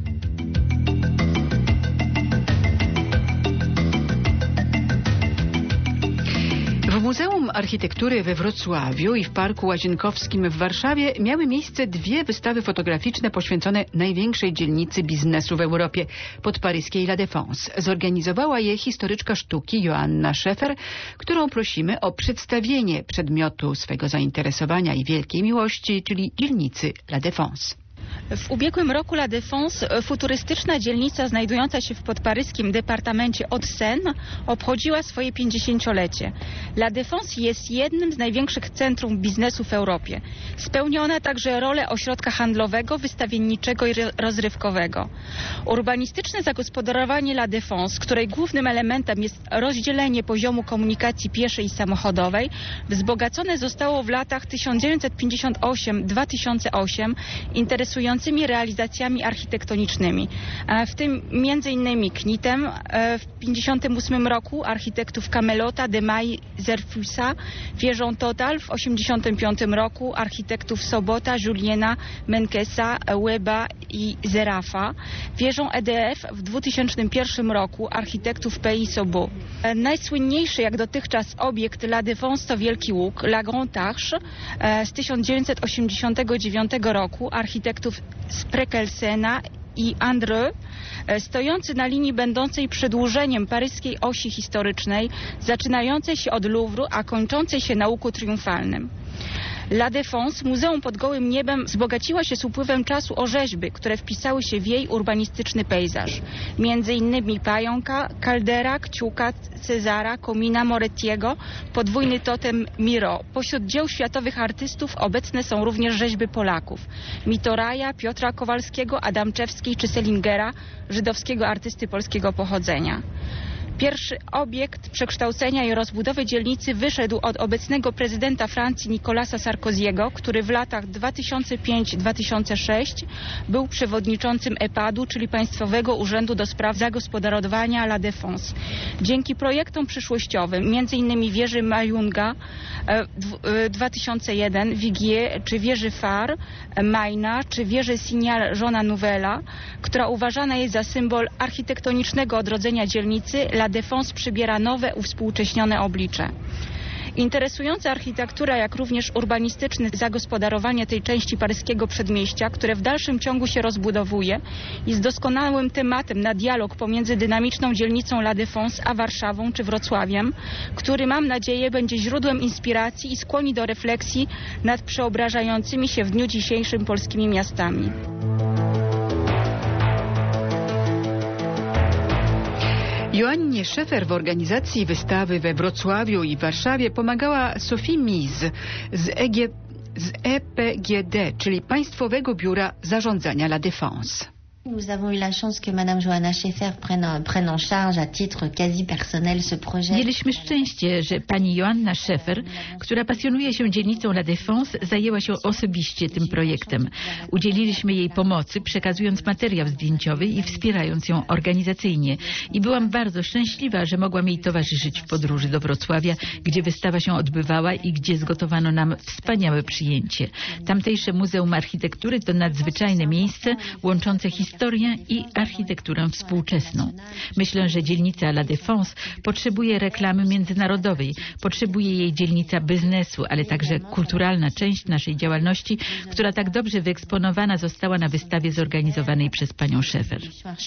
S8: W Muzeum Architektury we Wrocławiu i w Parku Łazienkowskim w Warszawie miały miejsce dwie wystawy fotograficzne poświęcone największej dzielnicy biznesu w Europie, podparyskiej La Défense. Zorganizowała je historyczka sztuki Joanna Szefer, którą prosimy o przedstawienie przedmiotu swego zainteresowania i wielkiej miłości, czyli dzielnicy La Défense.
S10: W ubiegłym roku La Défense, futurystyczna dzielnica znajdująca się w podparyskim departamencie Hauts-de-Seine, obchodziła swoje pięćdziesięciolecie. La Défense jest jednym z największych centrum biznesu w Europie. Spełnia ona także rolę ośrodka handlowego, wystawienniczego i rozrywkowego. Urbanistyczne zagospodarowanie La Défense, której głównym elementem jest rozdzielenie poziomu komunikacji pieszej i samochodowej, wzbogacone zostało w latach tysiąc dziewięćset pięćdziesiąt osiem do dwa tysiące osiem interesującymi realizacjami architektonicznymi. W tym między innymi Knitem w tysiąc dziewięćset pięćdziesiątym ósmym roku, architektów Camelota, Demaille, Zerfusa, wieżą Total w tysiąc dziewięćset osiemdziesiątym piątym roku, architektów Sobota, Juliena, Menkesa, Weba i Zerafa, wieżą E D F w dwutysięcznym pierwszym roku, architektów P I Sobo. Najsłynniejszy jak dotychczas obiekt La Défense to Wielki Łuk, La Grande Arche z tysiąc dziewięćset osiemdziesiątego dziewiątego roku, architektów Sprekelsena i Andreu, stojący na linii będącej przedłużeniem paryskiej osi historycznej, zaczynającej się od Louvru, a kończącej się na Łuku Triumfalnym. La Défense, muzeum pod gołym niebem, wzbogaciła się z upływem czasu o rzeźby, które wpisały się w jej urbanistyczny pejzaż. Między innymi pająka, kaldera, kciuka, Cezara, komina, Morettiego, podwójny totem Miro. Pośród dzieł światowych artystów obecne są również rzeźby Polaków. Mitoraja, Piotra Kowalskiego, Adamczewskiej czy Selingera, żydowskiego artysty polskiego pochodzenia. Pierwszy obiekt przekształcenia i rozbudowy dzielnicy wyszedł od obecnego prezydenta Francji Nicolasa Sarkoziego, który w latach dwa tysiące piątym do dwa tysiące szóstego był przewodniczącym E P A D-u, czyli Państwowego Urzędu do Spraw Zagospodarowania La Défense. Dzięki projektom przyszłościowym, między innymi wieży Mayunga dwa tysiące jeden, Vigier, czy wieży Phare, Maina, czy wieży Signal Żona Nouvella, która uważana jest za symbol architektonicznego odrodzenia dzielnicy, La Défense przybiera nowe, uwspółcześnione oblicze. Interesująca architektura, jak również urbanistyczne zagospodarowanie tej części paryskiego przedmieścia, które w dalszym ciągu się rozbudowuje, jest doskonałym tematem na dialog pomiędzy dynamiczną dzielnicą La Défense a Warszawą czy Wrocławiem, który, mam nadzieję, będzie źródłem inspiracji i skłoni do refleksji nad przeobrażającymi się w dniu dzisiejszym polskimi miastami.
S8: Joannie Szefer w organizacji wystawy we Wrocławiu i Warszawie pomagała Sophie Mise z, E G, z E P G D, czyli Państwowego Biura Zarządzania La Défense.
S11: Nous avons eu la chance que Madame Joanna Szefer prenne, prenne en charge à titre quasi personnel ce projet.
S12: Mieliśmy szczęście, że pani Joanna Szefer, która pasjonuje się dzielnicą La Défense, zajęła się osobiście tym projektem. Udzieliliśmy jej pomocy, przekazując materiał zdjęciowy i wspierając ją organizacyjnie. I byłam bardzo szczęśliwa, że mogłam jej towarzyszyć w podróży do Wrocławia, gdzie wystawa się odbywała i gdzie zgotowano nam wspaniałe przyjęcie. Tamtejsze Muzeum Architektury to nadzwyczajne miejsce łączące historię historię i architekturę współczesną. Myślę, że dzielnica La Défense potrzebuje reklamy międzynarodowej, potrzebuje jej dzielnica biznesu, ale także kulturalna część naszej działalności, która tak dobrze wyeksponowana została na wystawie zorganizowanej przez panią Szefer.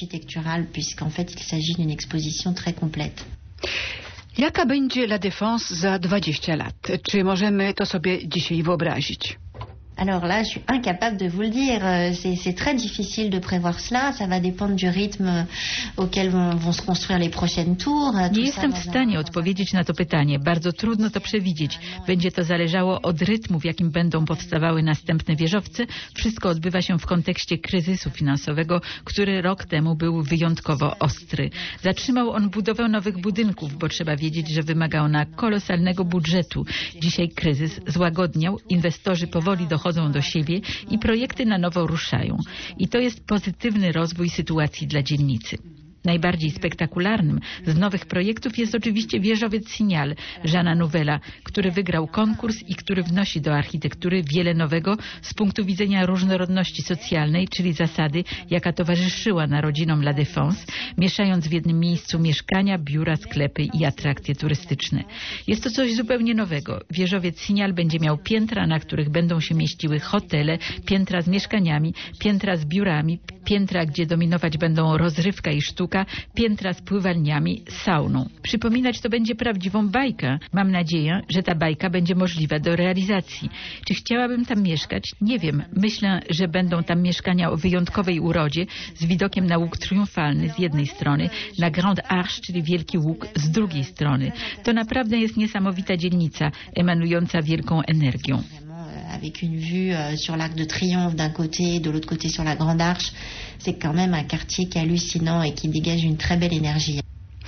S8: Jaka będzie La Défense za dwadzieścia lat? Czy możemy to sobie dzisiaj wyobrazić?
S11: Alors là, je suis incapable de vous le dire. C'est, c'est très difficile de prévoir cela. Ça va dépendre du rythme auquel vont, vont se construire les prochaines tours.
S12: Nie jestem w stanie odpowiedzieć na to pytanie. Bardzo trudno to przewidzieć. Będzie to zależało od rytmu, w jakim będą powstawały następne wieżowce. Wszystko odbywa się w kontekście kryzysu finansowego, który rok temu był wyjątkowo ostry. Zatrzymał on budowę nowych budynków, bo trzeba wiedzieć, że wymaga ona kolosalnego budżetu. Dzisiaj kryzys złagodniał, inwestorzy powoli dochodzą do siebie i projekty na nowo ruszają. I to jest pozytywny rozwój sytuacji dla dzielnicy. Najbardziej spektakularnym z nowych projektów jest oczywiście wieżowiec Signal Żana Nouvella, który wygrał konkurs i który wnosi do architektury wiele nowego z punktu widzenia różnorodności socjalnej, czyli zasady, jaka towarzyszyła narodzinom La Défense, mieszając w jednym miejscu mieszkania, biura, sklepy i atrakcje turystyczne. Jest to coś zupełnie nowego. Wieżowiec Signal będzie miał piętra, na których będą się mieściły hotele, piętra z mieszkaniami, piętra z biurami, piętra, gdzie dominować będą rozrywka i sztuka, pięcioosobowa, piętra z pływalniami, sauną. Przypominać to będzie prawdziwą bajkę. Mam nadzieję, że ta bajka będzie możliwa do realizacji. Czy chciałabym tam mieszkać? Nie wiem. Myślę, że będą tam mieszkania o wyjątkowej urodzie z widokiem na łuk triumfalny z jednej strony, na Grande Arche, czyli Wielki Łuk z drugiej strony. To naprawdę jest niesamowita dzielnica, emanująca wielką energią.
S11: Avec une vue sur l'Arc de Triomphe d'un côté et de l'autre côté sur la Grande Arche, c'est quand même un quartier qui est hallucinant et qui dégage une très belle énergie.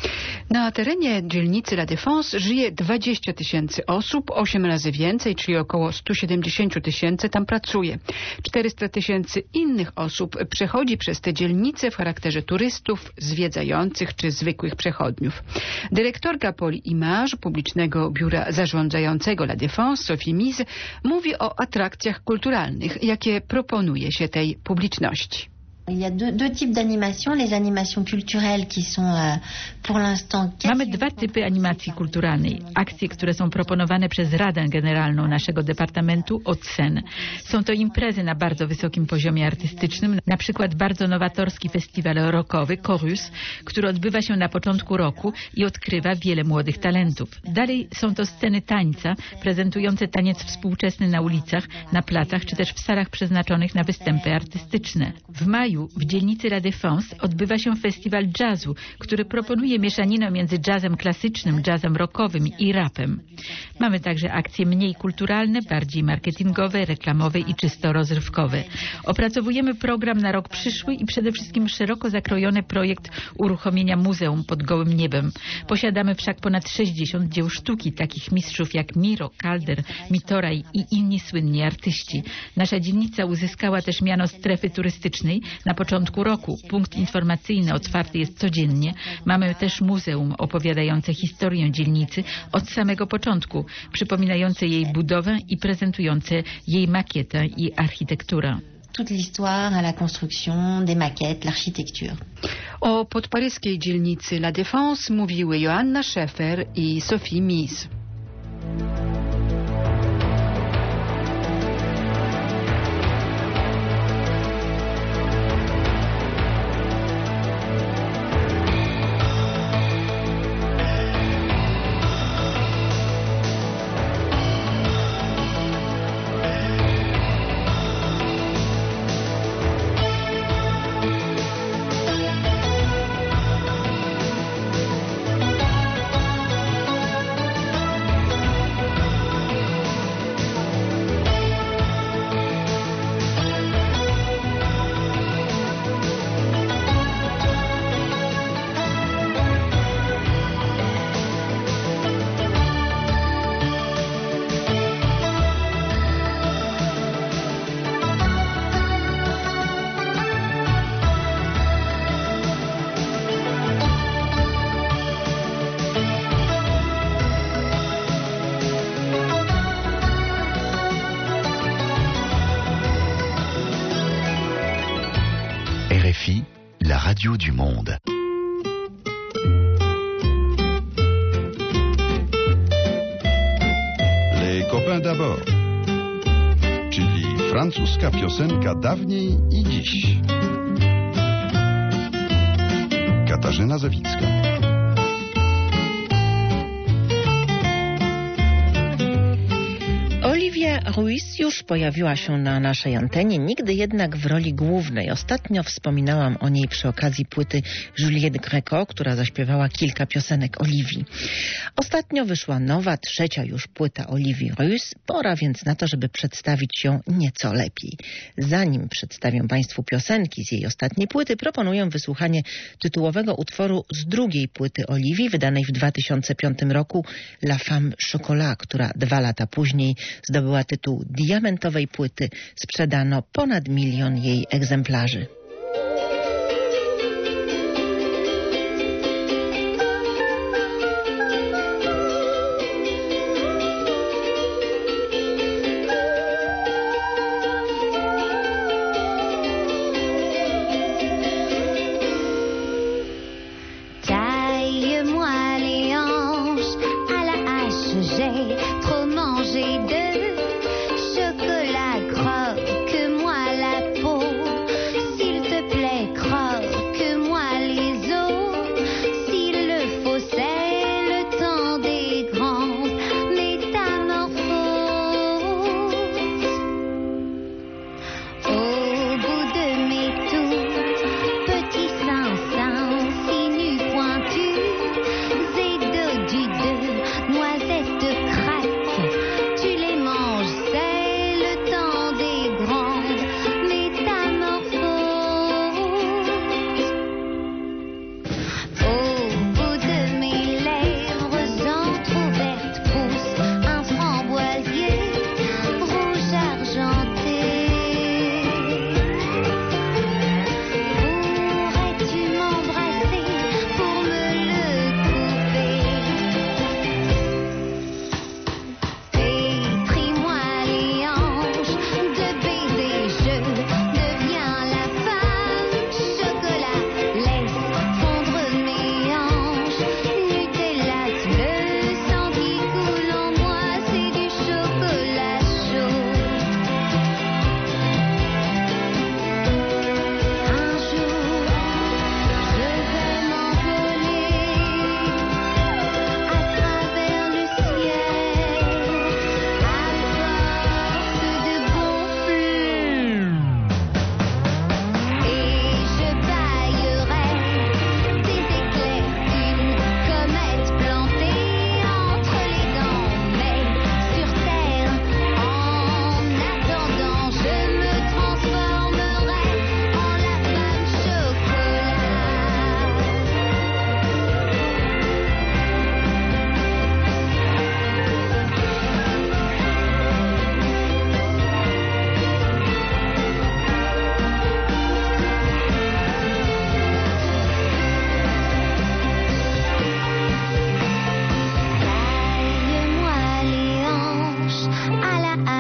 S8: Na terenie dzielnicy La Défense żyje dwadzieścia tysięcy osób, osiem razy więcej, czyli około sto siedemdziesiąt tysięcy tam pracuje. czterysta tysięcy innych osób przechodzi przez tę dzielnicę w charakterze turystów, zwiedzających czy zwykłych przechodniów. Dyrektorka Pôle Image, publicznego biura zarządzającego La Défense, Sophie Mise, mówi o atrakcjach kulturalnych, jakie proponuje się tej publiczności.
S11: Il y a deux, deux types d'animations, les animations culturelles qui sont euh, pour l'instant...
S12: Mamy dwa typy animacji kulturalnej. Akcje, które są proponowane przez Radę Generalną naszego Departamentu od Seine. Są to imprezy na bardzo wysokim poziomie artystycznym, na przykład bardzo nowatorski festiwal rockowy Chorus, który odbywa się na początku roku i odkrywa wiele młodych talentów. Dalej są to sceny tańca, prezentujące taniec współczesny na ulicach, na placach, czy też w salach przeznaczonych na występy artystyczne. W maju w dzielnicy La Défense odbywa się festiwal jazzu, który proponuje mieszaninę między jazzem klasycznym, jazzem rockowym i rapem. Mamy także akcje mniej kulturalne, bardziej marketingowe, reklamowe i czysto rozrywkowe. Opracowujemy program na rok przyszły i przede wszystkim szeroko zakrojony projekt uruchomienia muzeum pod gołym niebem. Posiadamy wszak ponad sześćdziesiąt dzieł sztuki, takich mistrzów jak Miro, Calder, Mitoraj i inni słynni artyści. Nasza dzielnica uzyskała też miano strefy turystycznej na początku roku. Punkt informacyjny otwarty jest codziennie. Mamy też muzeum opowiadające historię dzielnicy od samego początku, przypominające jej budowę i prezentujące jej makietę i architekturę.
S11: Toute l'histoire à la construction, des maquettes, l'architecture.
S8: O podparyskiej dzielnicy La Défense mówiły Joanna Schäfer i Sophie Mise.
S3: R F I, la radio du monde.
S7: Les copains d'abord, czyli francuska piosenka dawniej i dziś. Katarzyna Zawicka.
S13: Olivia Ruiz już pojawiła się na naszej antenie, nigdy jednak w roli głównej. Ostatnio wspominałam o niej przy okazji płyty Juliette Gréco, która zaśpiewała kilka piosenek Olivii. Ostatnio wyszła nowa, trzecia już płyta Olivii Ruiz. Pora więc na to, żeby przedstawić ją nieco lepiej. Zanim przedstawię Państwu piosenki z jej ostatniej płyty, proponuję wysłuchanie tytułowego utworu z drugiej płyty Olivii, wydanej w dwa tysiące piątym roku, La Femme Chocolat, która dwa lata później zdobyła tytuł diamentowej płyty. Sprzedano ponad milion jej egzemplarzy.
S14: Croque-moi la peau, s'il te plaît, croque-moi les os.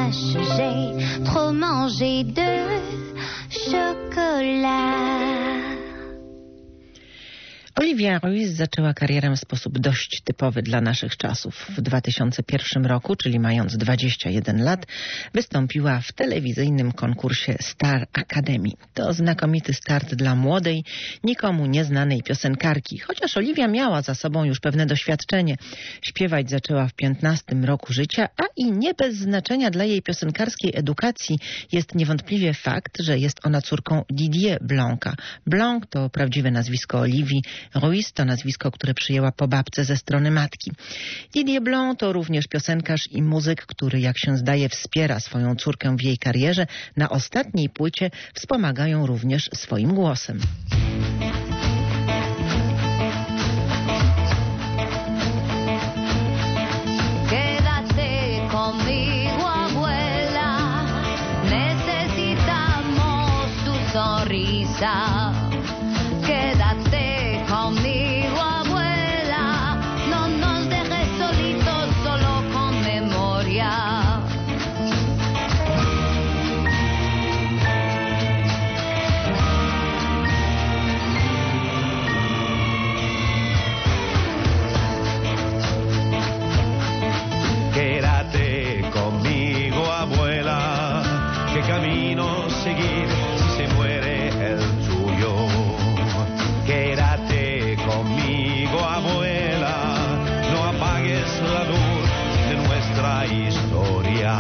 S14: vache, j'ai trop mangé de chocolat.
S13: Olivia Ruiz zaczęła karierę w sposób dość typowy dla naszych czasów. W dwa tysiące pierwszym roku, czyli mając dwadzieścia jeden lat, wystąpiła w telewizyjnym konkursie Star Academy. To znakomity start dla młodej, nikomu nieznanej piosenkarki, chociaż Olivia miała za sobą już pewne doświadczenie. Śpiewać zaczęła w piętnastym roku życia, a i nie bez znaczenia dla jej piosenkarskiej edukacji jest niewątpliwie fakt, że jest ona córką Didier Blanca. Blanc to prawdziwe nazwisko Oliwii, Ruiz to nazwisko, które przyjęła po babce ze strony matki. Didier Blanc to również piosenkarz i muzyk, który, jak się zdaje, wspiera swoją córkę w jej karierze. Na ostatniej płycie wspomagają również swoim głosem.
S14: Quédate conmigo, abuela, no nos dejes solitos, solo con memoria.
S15: Quédate conmigo, abuela, qué camino seguir si se muere el tuyo. Quédate conmigo, abuela, no apagues la luz de nuestra historia.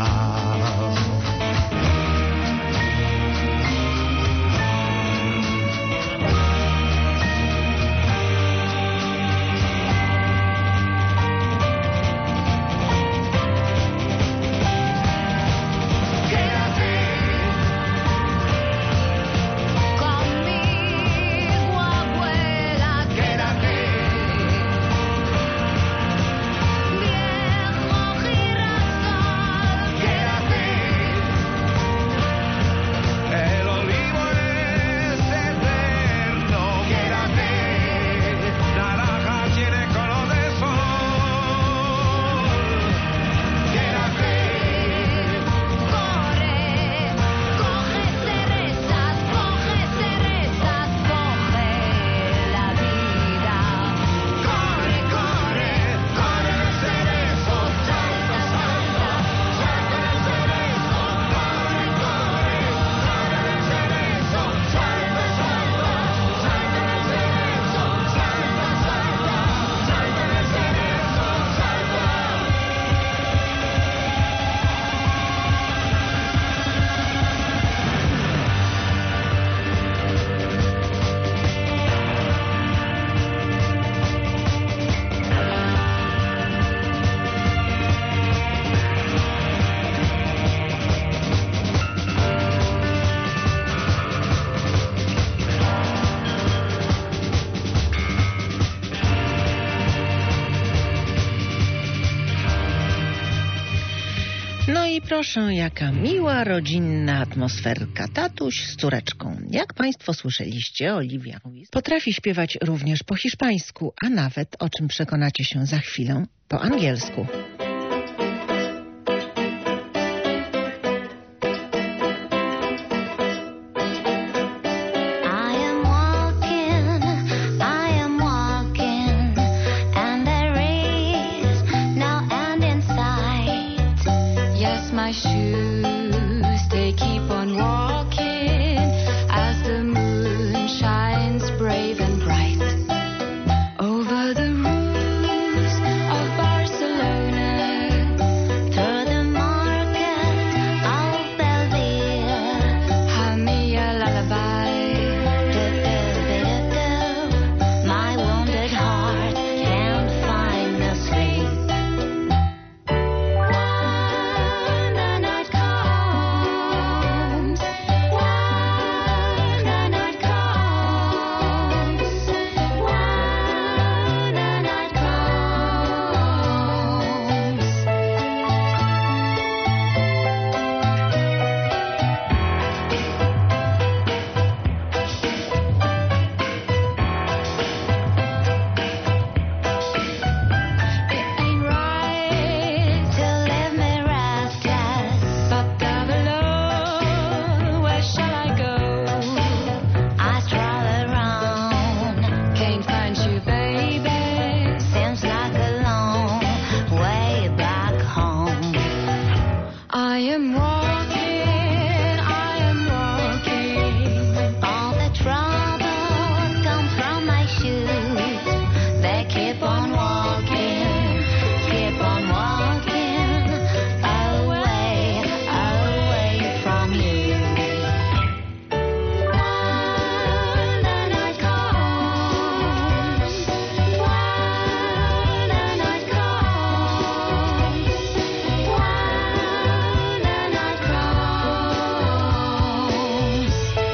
S13: No i proszę, jaka miła, rodzinna atmosferka. Tatuś z córeczką. Jak państwo słyszeliście, Olivia Ruiz potrafi śpiewać również po hiszpańsku, a nawet, o czym przekonacie się za chwilę, po angielsku.
S14: I am walking, I am walking. All the troubles come from my shoes. They keep on walking, keep on walking, away, away from you. While the night comes, while the night comes, while the night comes.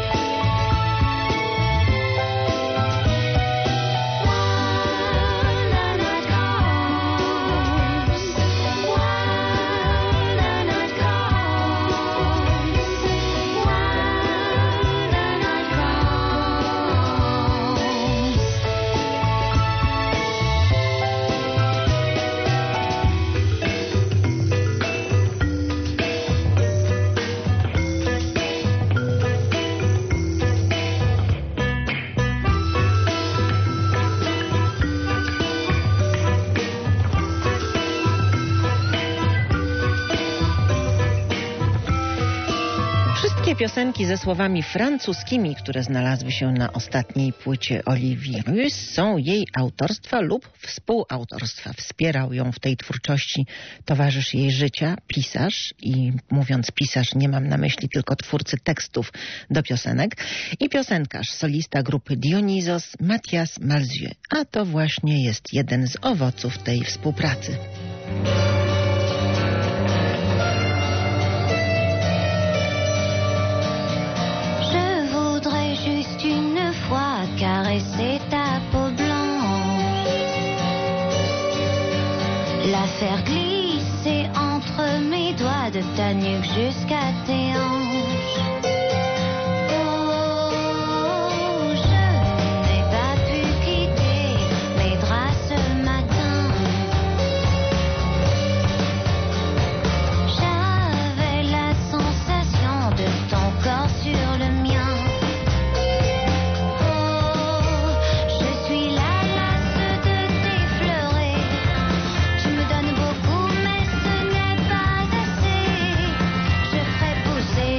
S13: Wszystkie piosenki ze słowami francuskimi, które znalazły się na ostatniej płycie Olivii Rus, są jej autorstwa lub współautorstwa. Wspierał ją w tej twórczości towarzysz jej życia, pisarz, i mówiąc pisarz nie mam na myśli tylko twórcy tekstów do piosenek, i piosenkarz, solista grupy Dionysos, Mathias Malzieu. A to właśnie jest jeden z owoców tej współpracy.
S14: Caresser ta peau blanche, la faire glisser entre mes doigts de ta nuque jusqu'à tes hanches. Oh, je n'ai pas pu quitter mes draps ce matin. J'avais la sensation de ton corps sur le mien. Pousser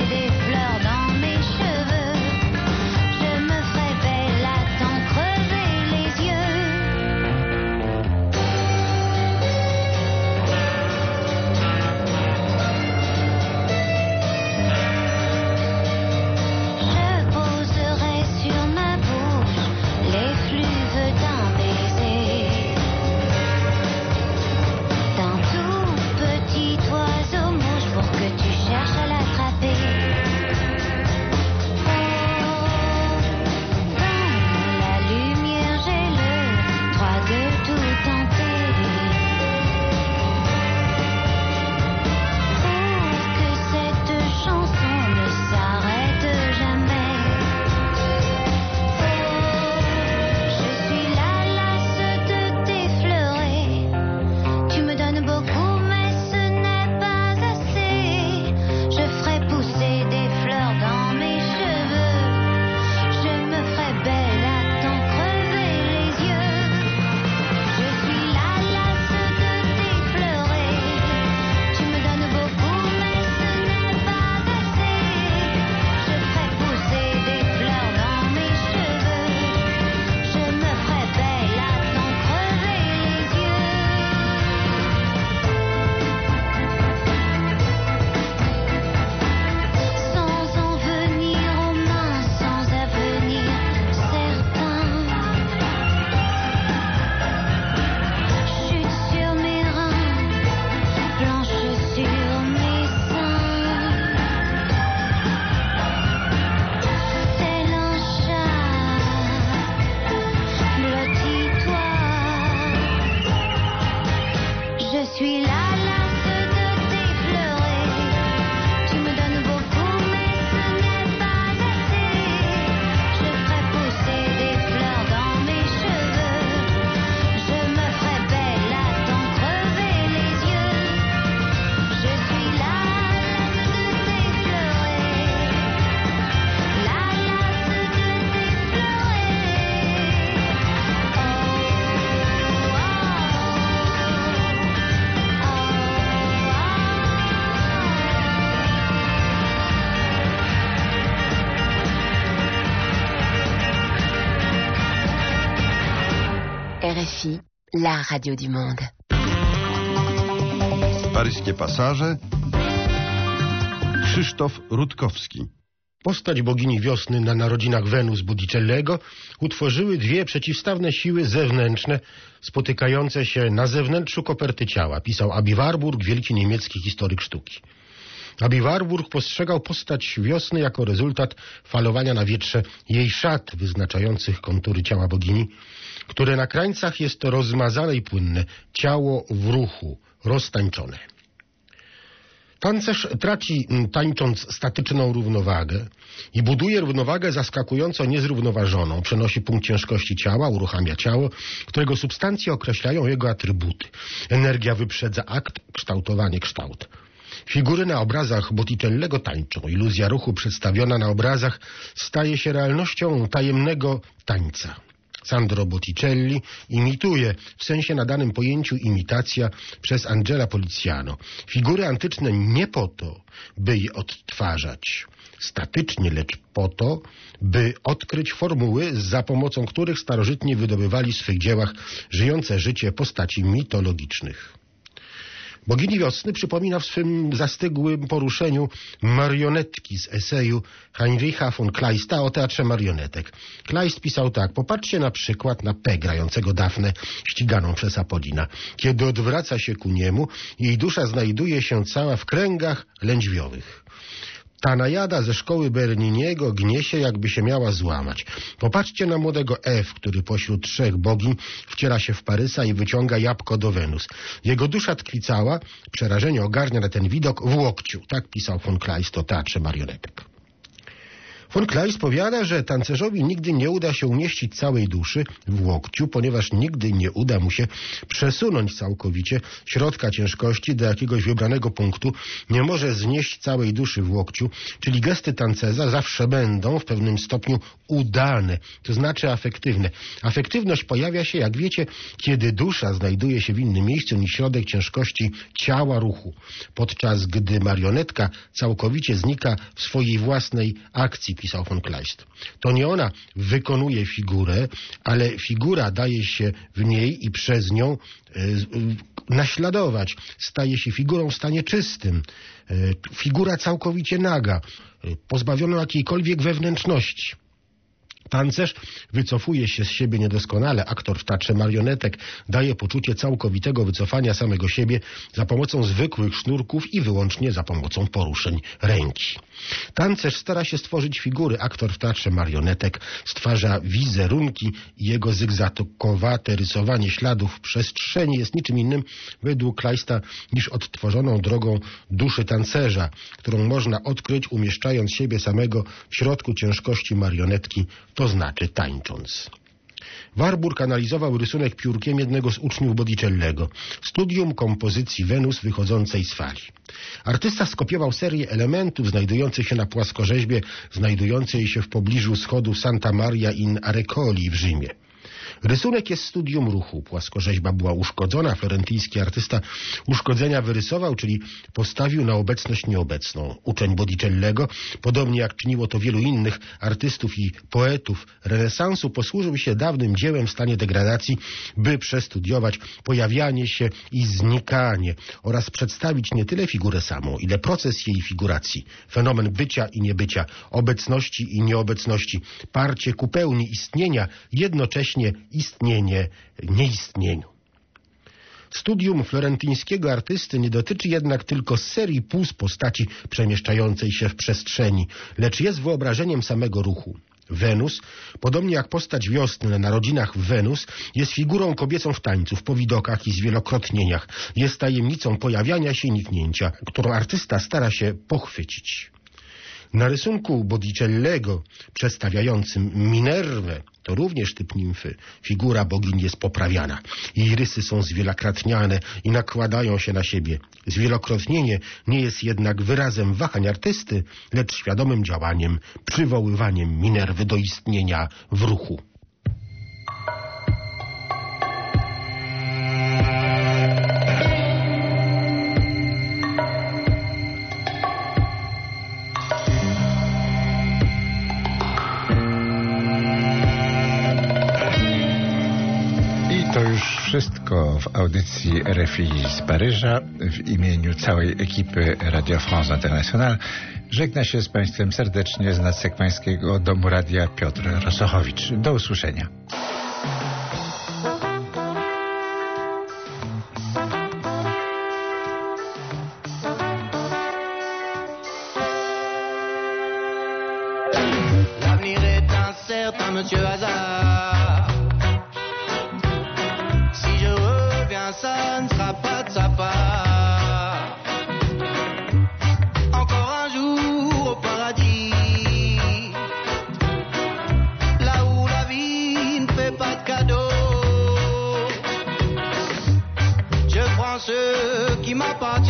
S16: R F I, la radio du monde.
S7: Paryskie pasaże. Krzysztof Rutkowski.
S17: Postać bogini wiosny na narodzinach Wenus Botticellego utworzyły dwie przeciwstawne siły zewnętrzne spotykające się na zewnętrzu koperty ciała, pisał Aby Warburg, wielki niemiecki historyk sztuki. Aby Warburg postrzegał postać wiosny jako rezultat falowania na wietrze jej szat wyznaczających kontury ciała bogini, które na krańcach jest rozmazane i płynne, ciało w ruchu, roztańczone. Tancerz traci, tańcząc, statyczną równowagę i buduje równowagę zaskakująco niezrównoważoną. Przenosi punkt ciężkości ciała, uruchamia ciało, którego substancje określają jego atrybuty. Energia wyprzedza akt, kształtowanie kształt. Figury na obrazach Botticellego tańczą. Iluzja ruchu przedstawiona na obrazach staje się realnością tajemnego tańca. Sandro Botticelli imituje, w sensie nadanym pojęciu imitacja, przez Angela Poliziano. Figury antyczne nie po to, by je odtwarzać statycznie, lecz po to, by odkryć formuły, za pomocą których starożytni wydobywali w swych dziełach żyjące życie postaci mitologicznych. Bogini wiosny przypomina w swym zastygłym poruszeniu marionetki z eseju Heinricha von Kleista o teatrze marionetek. Kleist pisał tak: popatrzcie na przykład na P grającego Dafnę ściganą przez Apollina. Kiedy odwraca się ku niemu, jej dusza znajduje się cała w kręgach lędźwiowych. Ta najada ze szkoły Berniniego gnie się, jakby się miała złamać. Popatrzcie na młodego F, który pośród trzech bogiń wciera się w Parysa i wyciąga jabłko do Wenus. Jego dusza tkwi cała, przerażenie ogarnia na ten widok w łokciu. Tak pisał von Kleist o teatrze marionetek. Von Kleist powiada, że tancerzowi nigdy nie uda się umieścić całej duszy w łokciu, ponieważ nigdy nie uda mu się przesunąć całkowicie środka ciężkości do jakiegoś wybranego punktu, nie może znieść całej duszy w łokciu, czyli gesty tancerza zawsze będą w pewnym stopniu udane, to znaczy afektywne. Afektywność pojawia się, jak wiecie, kiedy dusza znajduje się w innym miejscu niż środek ciężkości ciała ruchu, podczas gdy marionetka całkowicie znika w swojej własnej akcji, pisał von Kleist. To nie ona wykonuje figurę, ale figura daje się w niej i przez nią y, y, naśladować. Staje się figurą w stanie czystym. Y, figura całkowicie naga, y, pozbawiona jakiejkolwiek wewnętrzności. Tancerz wycofuje się z siebie niedoskonale. Aktor w teatrze marionetek daje poczucie całkowitego wycofania samego siebie za pomocą zwykłych sznurków i wyłącznie za pomocą poruszeń ręki. Tancerz stara się stworzyć figury. Aktor w teatrze marionetek stwarza wizerunki i jego zygzakowate rysowanie śladów w przestrzeni jest niczym innym, według Kleista, niż odtworzoną drogą duszy tancerza, którą można odkryć, umieszczając siebie samego w środku ciężkości marionetki, to znaczy tańcząc. Warburg analizował rysunek piórkiem jednego z uczniów Botticellego. Studium kompozycji Wenus wychodzącej z fali. Artysta skopiował serię elementów znajdujących się na płaskorzeźbie znajdującej się w pobliżu schodów Santa Maria in Arecoli w Rzymie. Rysunek jest studium ruchu. Płaskorzeźba była uszkodzona. Florentyjski artysta uszkodzenia wyrysował, czyli postawił na obecność nieobecną. Uczeń Botticellego, podobnie jak czyniło to wielu innych artystów i poetów renesansu, posłużył się dawnym dziełem w stanie degradacji, by przestudiować pojawianie się i znikanie oraz przedstawić nie tyle figurę samą, ile proces jej figuracji, fenomen bycia i niebycia, obecności i nieobecności, parcie ku pełni istnienia, jednocześnie istnienie nieistnieniu. Studium florentyńskiego artysty nie dotyczy jednak tylko serii puz postaci przemieszczającej się w przestrzeni, lecz jest wyobrażeniem samego ruchu. Wenus, podobnie jak postać wiosny na narodzinach Wenus, jest figurą kobiecą w tańcu, w powidokach i zwielokrotnieniach. Jest tajemnicą pojawiania się i niknięcia, którą artysta stara się pochwycić. Na rysunku Botticellego przedstawiającym Minerwę, to również typ nimfy, figura bogini jest poprawiana. Jej rysy są zwielokrotniane i nakładają się na siebie. Zwielokrotnienie nie jest jednak wyrazem wahań artysty, lecz świadomym działaniem, przywoływaniem Minerwy do istnienia w ruchu.
S1: wszystko w audycji R F I z Paryża. W imieniu całej ekipy Radio France International żegna się z Państwem serdecznie z nadsekwańskiego Domu Radia Piotr Rosochowicz. Do usłyszenia.
S15: L'avenir est incertain, monsieur Hazard. Si je reviens, ça ne sera pas de sa part. Encore un jour au paradis, là où la vie ne fait pas de cadeaux. Je prends ce qui m'appartient.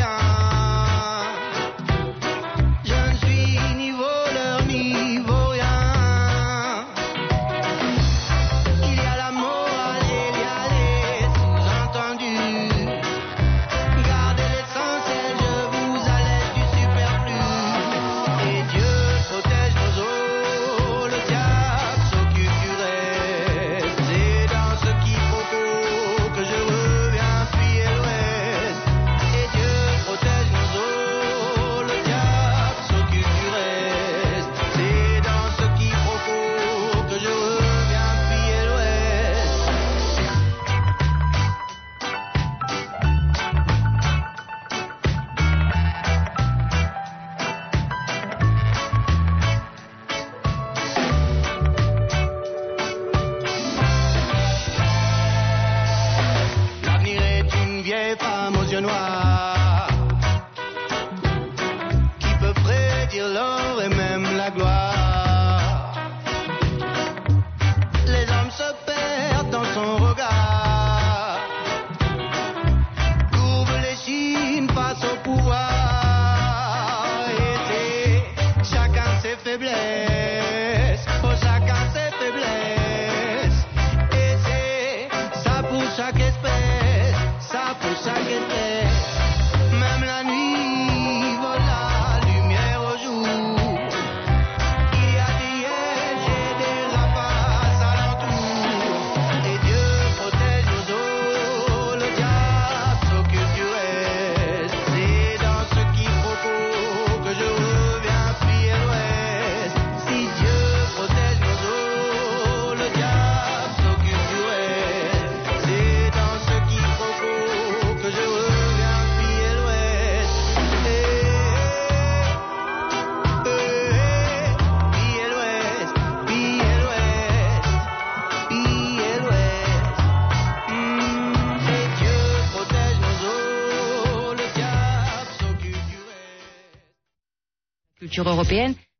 S15: Noir, qui peut prédire l'or et même la gloire. Les hommes se perdent dans son regard, couvrent les chines face au pouvoir. Et c'est chacun ses faiblesses, oh chacun ses faiblesses. Et c'est ça pour chaque espèce, ça pour chaque espèce. Même la nuit vole la lumière au jour. Il y a des hyènes et des rapaces alentour. Et Dieu protège nos eaux, le diable s'occupe du reste. C'est dans ce quiproquo que je reviens fuir l'ouest. Si Dieu protège nos eaux, le diable s'occupe du reste. C'est dans ce quiproquo que je reviens.
S4: Culture européenne.